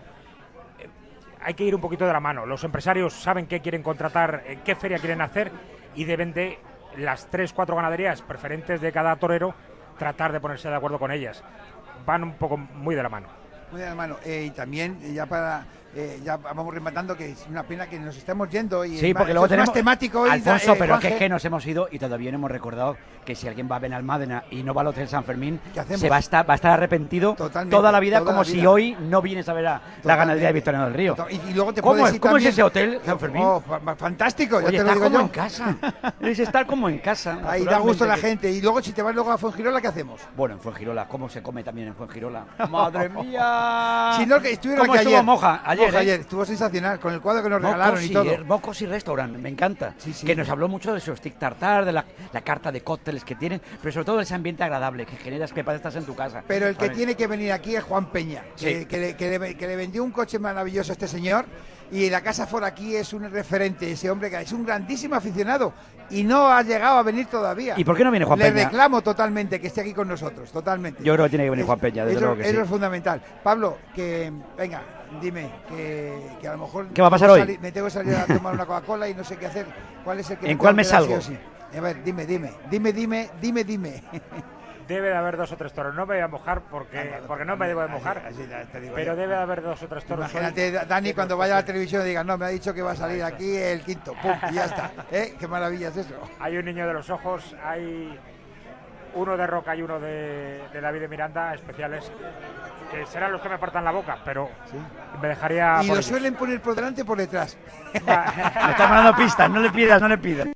Eh, hay que ir un poquito de la mano. Los empresarios saben qué quieren contratar, eh, qué feria quieren hacer y deben de las tres, cuatro ganaderías preferentes de cada torero tratar de ponerse de acuerdo con ellas. Van un poco muy de la mano. Muy de la mano. Eh, y también, ya para... Eh, ya vamos rematando, que es una pena que nos estamos yendo y sí, porque luego es tenemos más temático Alfonso, y, eh, pero que es que nos hemos ido y todavía no hemos recordado que si alguien va a Benalmádena y no va al Hotel San Fermín, se va a estar, va a estar arrepentido Totalmente, toda la vida, toda como la vida. Si hoy no vienes a ver a la ganadería de Victoriano del Río. Y, y luego te ¿Cómo, puedes es, ir ¿cómo también, es ese hotel San Fermín? Oh, fantástico, ya Oye, te lo está digo como yo. en casa. Es estar como en casa. Ahí da gusto la gente. Y luego si te vas luego a Fuengirola, ¿qué hacemos? Bueno, en Fuengirola, ¿cómo se come también en Fuengirola? ¡Madre mía! Si no, que estuvieron aquí ayer. Moja ayer, Moja ¿eh? ayer, estuvo sensacional, con el cuadro que nos Mocos regalaron y, y todo. Mocos y Restaurant, me encanta. Sí, sí. Que nos habló mucho de su stick tartar, de la, la carta de cócteles que tienen, pero sobre todo de ese ambiente agradable que generas que parece estás en tu casa. Pero el que vale. tiene que venir aquí es Juan Peña, sí. que, que, le, que, le, que le vendió un coche maravilloso a este señor. Y la Casa For aquí es un referente, ese hombre que es un grandísimo aficionado y no ha llegado a venir todavía. ¿Y por qué no viene Juan Le Peña? Le reclamo totalmente que esté aquí con nosotros, totalmente. Yo creo que tiene que venir es, Juan Peña, desde eso, luego que eso sí. es fundamental. Pablo, que venga, dime, que, que a lo mejor... ¿Qué va a pasar hoy? Salir, me tengo que salir a tomar una Coca-Cola y no sé qué hacer. ¿Cuál es el que ¿En cuál me salgo? Sí a ver, dime, dime, dime, dime, dime, dime. Debe de haber dos o tres toros. No me voy a mojar porque, ah, no, porque no me debo de mojar. Así, así te digo pero yo. Debe de haber dos o tres toros. Imagínate, hoy. Dani, cuando vaya a la televisión y diga, no, me ha dicho que va a salir aquí el quinto. ¡Pum! Y ya está. ¿Eh? Qué maravilla es eso. Hay un niño de los ojos, hay uno de Roca y uno de, de David de Miranda, especiales, que serán los que me apartan la boca, pero ¿sí? me dejaría... Y lo ellos. Suelen poner por delante o por detrás. Me está mandando pistas, no le pidas, no le pidas.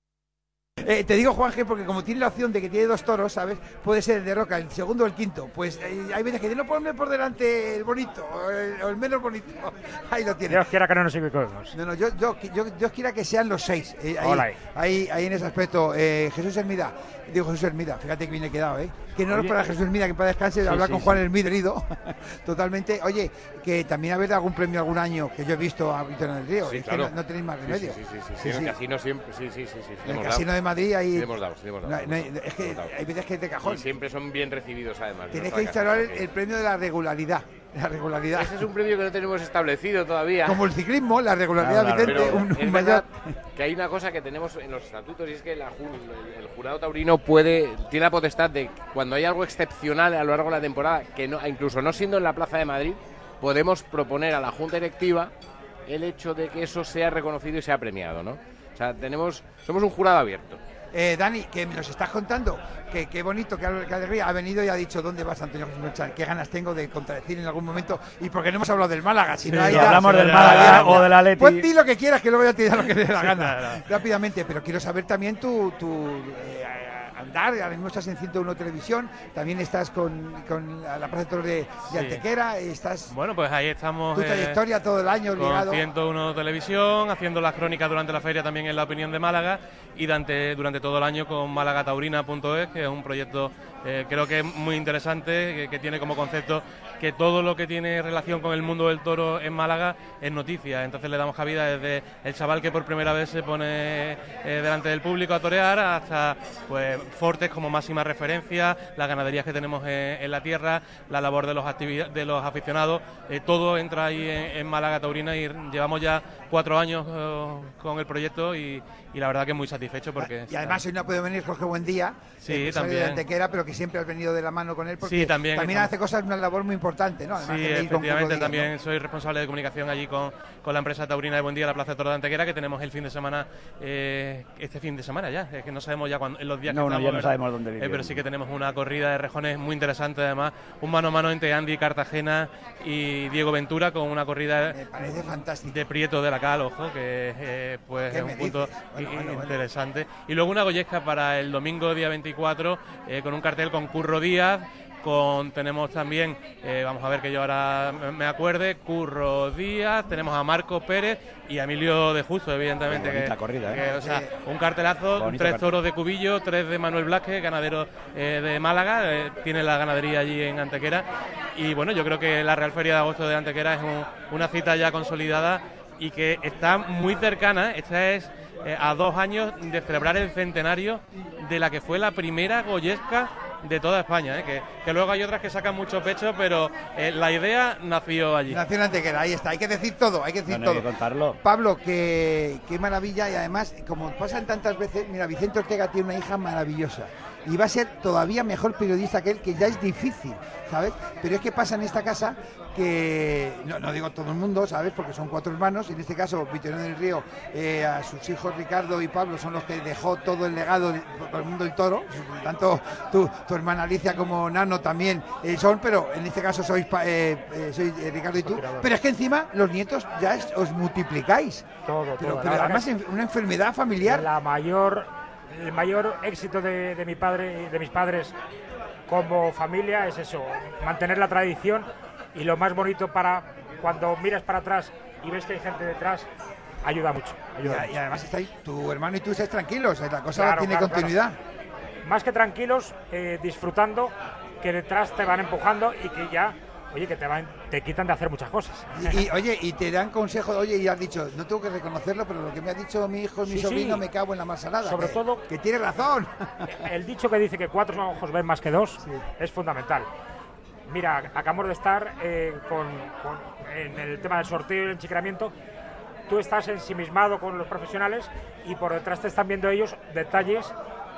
Eh, te digo, Juanje, porque como tiene la opción de que tiene dos toros, ¿sabes? Puede ser el de Roca, el segundo o el quinto. Pues eh, hay veces que no ponme por delante el bonito o el, o el menos bonito. Ahí lo tiene. Dios quiera que no nos equivoquemos. No, no, yo, yo, yo, Dios quiera que sean los seis. Eh, ahí, ahí, ahí en ese aspecto. Eh, Jesús Hermida, digo Jesús Hermida, fíjate que viene quedado, ¿eh? Que no es para Jesús Hermida, que para descanse, sí, hablar sí, con Juan sí. Hermida herido. Totalmente. Oye, que también haber algún premio algún año que yo he visto a Victoriano del Río. Sí, es claro. que no, no tenéis más remedio. Sí, sí, sí. sí, sí, sí. En el casino siempre, sí, sí, sí. sí en el casino de Madrid ahí. Sí, hemos dado, sí, hemos dado, no, no, es que hay veces que es de cajón. Y siempre son bien recibidos, además. Tienes que instalar el, el premio de la regularidad. La regularidad. Ese es un premio que no tenemos establecido todavía. Como el ciclismo, la regularidad, claro, claro, Vicente. Un, un mayor... que hay una cosa que tenemos en los estatutos y es que la, el, el jurado taurino puede tiene la potestad de, cuando hay algo excepcional a lo largo de la temporada, que no, incluso no siendo en la Plaza de Madrid, podemos proponer a la Junta Directiva el hecho de que eso sea reconocido y sea premiado, ¿no? O sea, tenemos somos un jurado abierto. Eh, Dani, que me nos estás contando, que qué bonito, que alegría, ha venido y ha dicho, ¿dónde vas, Antonio Jesús Merchan? Qué ganas tengo de contradecir en algún momento, y porque no hemos hablado del Málaga, si sí, no hay si hablamos del Málaga o del Atleti. Pues di lo que quieras, que luego ya te dirá lo que te dé la Sí, gana, claro. rápidamente, pero quiero saber también tu... tu eh, andar, ahora mismo estás en ciento uno Televisión, también estás con, con la Plaza de Toros de, de Sí. Antequera, estás... Bueno, pues ahí estamos. Tu trayectoria eh, todo el año con ligado. ciento uno Televisión, haciendo las crónicas durante la feria también en La Opinión de Málaga, y durante, durante todo el año con málaga taurina punto es, que es un proyecto eh, creo que es muy interesante, que, que tiene como concepto que todo lo que tiene relación con el mundo del toro en Málaga es noticia. Entonces le damos cabida desde el chaval que por primera vez se pone eh, delante del público a torear, hasta pues Fortes como máxima referencia, las ganaderías que tenemos en, en la tierra, la labor de los actividad, de los aficionados, eh, todo entra ahí en, en Málaga Taurina, y llevamos ya cuatro años eh, con el proyecto, y, y la verdad que muy satisfecho porque... Y además hoy no puede venir Jorge Buendía, Sí, empresario también. de Antequera, pero que siempre has venido de la mano con él, porque Sí, también también estamos- hace cosas, una labor muy importante, ¿no? Además Sí, de ir con efectivamente, Curro Díaz, también ¿no? soy responsable de comunicación allí con, con la empresa taurina de Buendía, la Plaza de Toros de Antequera, que tenemos el fin de semana, eh, este fin de semana ya, es que no sabemos ya cuándo, en los días No, que no, estamos, ya no ¿verdad? sabemos dónde Eh, vivimos. pero sí que tenemos una corrida de rejones muy interesante, además, un mano a mano entre Andy Cartagena y Diego Ventura, con una corrida parece fantástico. de Prieto de la Cal, ojo, que eh, pues ¿Qué es me un punto dices? Bueno, i- bueno, bueno. interesante. Y luego una goyesca para el domingo día veinticuatro, eh, con un cartel con Curro Díaz, con tenemos también, eh, vamos a ver que yo ahora me- me acuerde, Curro Díaz, tenemos a Marco Pérez y a Emilio de Justo, evidentemente. Muy bonita que, corrida, ¿eh? que, o sea, Sí. un cartelazo, Bonito tres cartel. toros de Cubillo, tres de Manuel Blasque, ganadero eh, de Málaga, eh, tiene la ganadería allí en Antequera. Y bueno, yo creo que la Real Feria de Agosto de Antequera es un- una cita ya consolidada y que está muy cercana. Esta es eh, a dos años de celebrar el centenario de la que fue la primera goyesca de toda España, ¿eh? que, que luego hay otras que sacan mucho pecho, pero eh, la idea nació allí. Nació en Antequera, ahí está, hay que decir todo, hay que decir No, no hay todo. que contarlo. Pablo, que qué maravilla, y además, como pasan tantas veces, mira, Vicente Ortega tiene una hija maravillosa y va a ser todavía mejor periodista que él, que ya es difícil, ¿sabes? Pero es que pasa en esta casa que, no, no digo todo el mundo, ¿sabes? Porque son cuatro hermanos, y en este caso Victoriano del Río, eh, a sus hijos Ricardo y Pablo son los que dejó todo el legado de- por el mundo del toro, tanto tu, tu hermana Alicia como Nano también eh, son, pero en este caso sois, pa- eh, eh, sois eh, Ricardo y tú, pero es que encima los nietos ya es- os multiplicáis. Todo, Pero, todo. La pero verdad además que en- una enfermedad familiar. La mayor, el mayor éxito de, de mi padre y de mis padres como familia es eso, mantener la tradición, y lo más bonito para cuando miras para atrás y ves que hay gente detrás, ayuda mucho. Ayuda Y, y además estáis, tu hermano y tú estáis tranquilos, la cosa Claro, tiene claro, continuidad. claro. Más que tranquilos, eh, disfrutando, que detrás te van empujando y que ya, oye, que te van, te quitan de hacer muchas cosas. Y, y, oye, y te dan consejos, oye, y has dicho, no tengo que reconocerlo, pero lo que me ha dicho mi hijo, mi Sí, sobrino, sí. me cago en la marsalada. Sobre que, todo- que tiene razón. El dicho que dice que cuatro ojos ven más que dos es fundamental. Mira, acabamos de estar eh, con, con- en el tema del sorteo y el enchicramiento. Tú estás ensimismado con los profesionales y por detrás te están viendo ellos detalles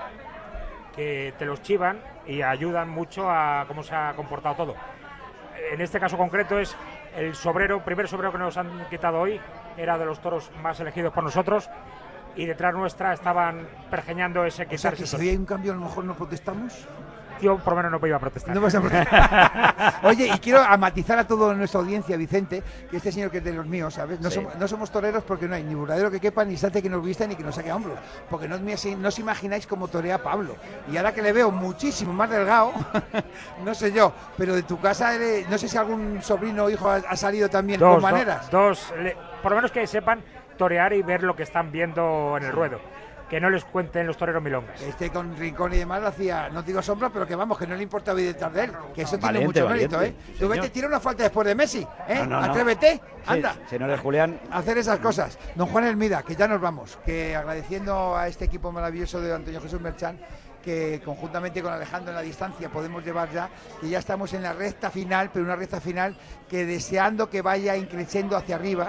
que te los chivan y ayudan mucho a cómo se ha comportado todo. En este caso concreto es el sobrero, primer sobrero que nos han quitado hoy, era de los toros más elegidos por nosotros, y detrás nuestra estaban pergeñando ese O sea, quitarse. que si hoy hay un cambio, a lo mejor no protestamos. Yo por lo menos no iba a protestar. No vas a protestar. Oye, y quiero amatizar a toda nuestra audiencia, Vicente, que este señor que es de los míos, ¿sabes? No, Sí. somos, no somos toreros porque no hay ni buradero que quepa, ni sante que nos vista, ni que nos saque a hombros. Porque no, os- no os imagináis cómo torea Pablo. Y ahora que le veo muchísimo más delgado, no sé yo, pero de tu casa, eres- no sé si algún sobrino o hijo ha, ha salido también Dos, con do- maneras. dos, le- por lo menos que sepan torear y ver lo que están viendo en el ruedo. Que no les cuenten los toreros milongas. Este con Rincón y demás lo hacía, no digo sombra, pero que vamos, que no le importa ir detrás de él, que eso tiene Valiente, mucho mérito, valiente, ¿eh? sí, Tú señor. vete, tira una falta después de Messi, ¿eh? No, no, no. Atrévete, anda. Sí, señores Julián. A hacer esas cosas. Don Juan Hermida, que ya nos vamos, que agradeciendo a este equipo maravilloso de Antonio Jesús Merchán, que conjuntamente con Alejandro en la distancia podemos llevar ya, que ya estamos en la recta final, pero una recta final que deseando que vaya increciendo hacia arriba,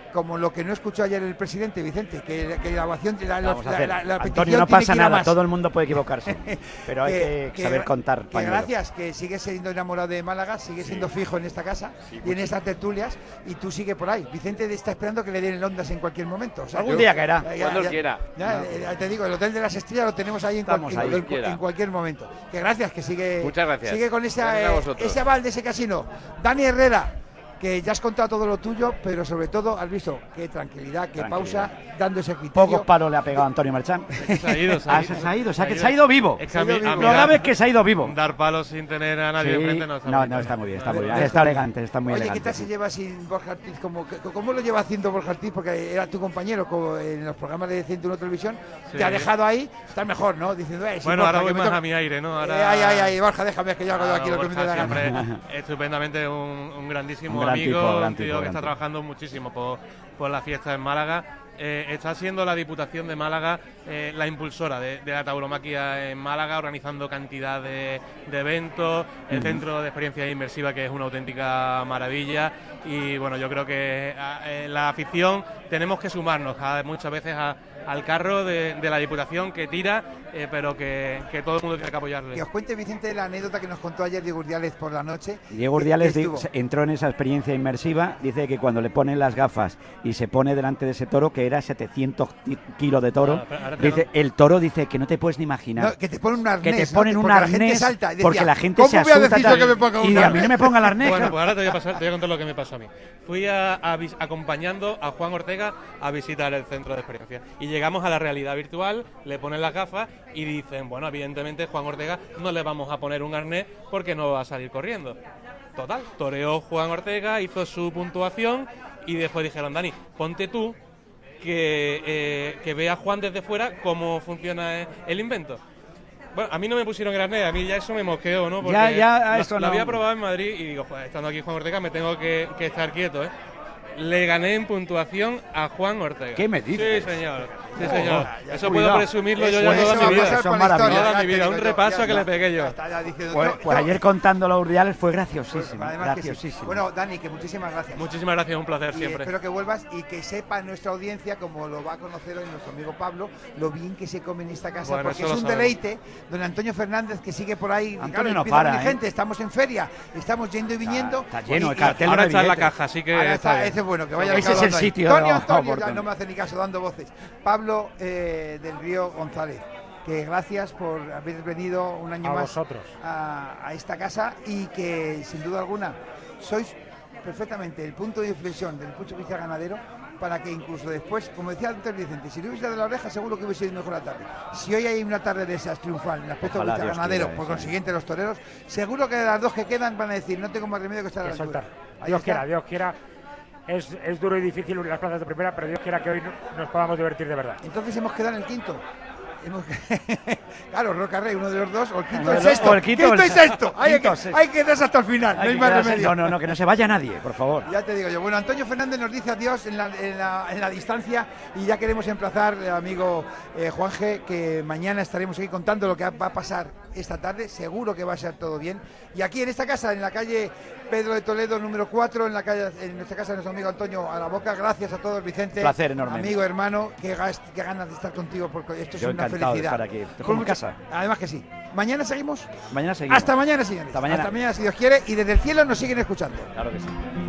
como lo que no escuchó ayer el presidente, Vicente, que, que la ovación... La, la, Vamos a hacer. la, la Antonio, no pasa nada, todo el mundo puede equivocarse, pero hay que, que saber contar. Que pañuelos. Gracias, que sigues siendo enamorado de Málaga, sigue sí. siendo fijo en esta casa sí, y en estas tertulias, y tú sigue por ahí. Vicente está esperando que le den el Ondas en cualquier momento. O sea, Algún yo, día caerá. Ya, Cuando ya, quiera. Ya, no. Te digo, el Hotel de las Estrellas lo tenemos ahí en, cual, en, ahí. en, en cualquier momento. Que gracias, que sigue, Muchas gracias. sigue con esa, eh, ese aval de ese casino. Dani Herrera, que ya has contado todo lo tuyo, pero sobre todo has visto qué tranquilidad, qué pausa, dando ese criterio. Pocos palos le ha pegado Antonio Merchán. Se ha ido, se ha ido. Ah, se ha ido, o sea, que se ha ido vivo. Es que a mí, a mí lo grave es que se ha ido vivo. Dar palos sin tener a nadie sí. enfrente no está No, muy no, está muy bien, está no, muy bien. Está elegante, está muy Oye, elegante. ¿qué tal se lleva sin Borja Ortiz? ¿Cómo, ¿Cómo lo lleva haciendo Borja Ortiz? Porque era tu compañero como en los programas de ciento uno Televisión. Sí. Te ha dejado ahí, estás mejor, ¿no? Diciendo, eh, bueno, Borja, ahora voy más to... a mi aire, ¿no? Ahora... Eh, ay, ay, ay, Borja, déjame, que yo hago claro, aquí lo que me da la gana. Estupendamente, un, un grandísimo un gran amigo, tipo, un gran tío tipo, que está trabajando muchísimo por, por la fiesta en Málaga. Eh, está siendo la Diputación de Málaga eh, la impulsora de, de la tauromaquia en Málaga, organizando cantidad de, de eventos, el uh-huh. Centro de Experiencia Inmersiva, que es una auténtica maravilla. Y bueno, yo creo que eh, la afición tenemos que sumarnos a, muchas veces a, al carro de, de la Diputación que tira, eh, pero que, que todo el mundo tiene que apoyarle. Que os cuente, Vicente, la anécdota que nos contó ayer Diego Urdiales por la noche. Diego Urdiales entró en esa experiencia inmersiva, dice que cuando le ponen las gafas y se pone delante de ese toro, que era setecientos kilos de toro, ah, dice, no. el toro dice que no te puedes ni imaginar. No, que te ponen un arnés. Que te ponen ¿no? un porque arnés, la gente salta, decía, porque la gente ¿cómo se voy a asusta decir yo que me ponga un y arnés? a mí no me ponga el arnés. Bueno, pues ahora te voy a, pasar, te voy a contar lo que me pasó a mí. Fui a, a, acompañando a Juan Ortega a visitar el Centro de Experiencia y llegamos a la realidad virtual, le ponen las gafas y dicen, bueno, evidentemente Juan Ortega no le vamos a poner un arnés porque no va a salir corriendo. Total, toreó Juan Ortega, hizo su puntuación y después dijeron, Dani, ponte tú que, eh, que vea Juan desde fuera cómo funciona el invento. Bueno, a mí no me pusieron el arnés, a mí ya eso me mosqueó, ¿no? Porque ya, ya, eso lo, lo no. había probado en Madrid y digo, joder, estando aquí Juan Ortega me tengo que, que estar quieto, ¿eh? Le gané en puntuación a Juan Ortega. ¿Qué me dices? Sí, señor. Sí, señor. Oh, ya, eso cuidado. puedo presumirlo eso, yo ya toda mi vida. Eso es maravilloso. Toda mi vida. Un repaso que le pegué yo. Pues, pues ayer contando los Urdiales fue graciosísimo. Pues, graciosísimo. Sí. Bueno, Dani, que muchísimas gracias. Muchísimas gracias, un placer y siempre. Espero que vuelvas y que sepa nuestra audiencia, como lo va a conocer hoy nuestro amigo Pablo, lo bien que se come en esta casa, bueno, porque es un deleite. Don Antonio Fernández, que sigue por ahí. Antonio claro, no para, ¿eh? Gente, estamos en feria, estamos yendo y viniendo. Está, está lleno y, el cartel. Ahora está en la caja, así que. Ahora está, ese es bueno, que vaya Ese es el sitio. Antonio, Antonio, ya no me hace ni caso dando voces. Pablo eh, del Río González, que gracias por haber venido un año a más vosotros. A, a esta casa y que sin duda alguna sois perfectamente el punto de inflexión del punto de vista ganadero para que incluso después, como decía antes Vicente, si no hubiese dado la oreja seguro que hubiese ido mejor la tarde. Si hoy hay una tarde de esas triunfal en el aspecto de vista ganadero, quiera, por sí. consiguiente los toreros, seguro que de las dos que quedan van a decir no tengo más remedio que estar a la altura. Dios quiera, Dios quiera. Es, es duro y difícil las plazas de primera, pero Dios quiera que hoy nos podamos divertir de verdad. Entonces hemos quedado en el quinto. Hemos... claro, Roca Rey, uno de los dos, o el quinto o el sexto. O el quinto, quinto el y sexto. Hay, quinto, que, sexto. hay que quedarse hasta el final, hay no hay más remedio. No, no, no, que no se vaya nadie, por favor. Ya te digo yo. Bueno, Antonio Fernández nos dice adiós en la, en la, en la distancia y ya queremos emplazar, eh, amigo eh, Juan G, que mañana estaremos aquí contando lo que va a pasar esta tarde. Seguro que va a ser todo bien. Y aquí en esta casa, en la calle Pedro de Toledo, número cuatro, en la calle, en nuestra casa de nuestro amigo Antonio a la Boca. Gracias a todos, Vicente. Placer enorme. Amigo, hermano, qué, qué ganas de estar contigo, porque esto Yo es una encantado felicidad. De estar aquí. Como en casa. Además que sí. ¿Mañana seguimos? Mañana seguimos. Hasta mañana, señores. Hasta mañana. Hasta mañana, si Dios quiere. Y desde el cielo nos siguen escuchando. Claro que sí.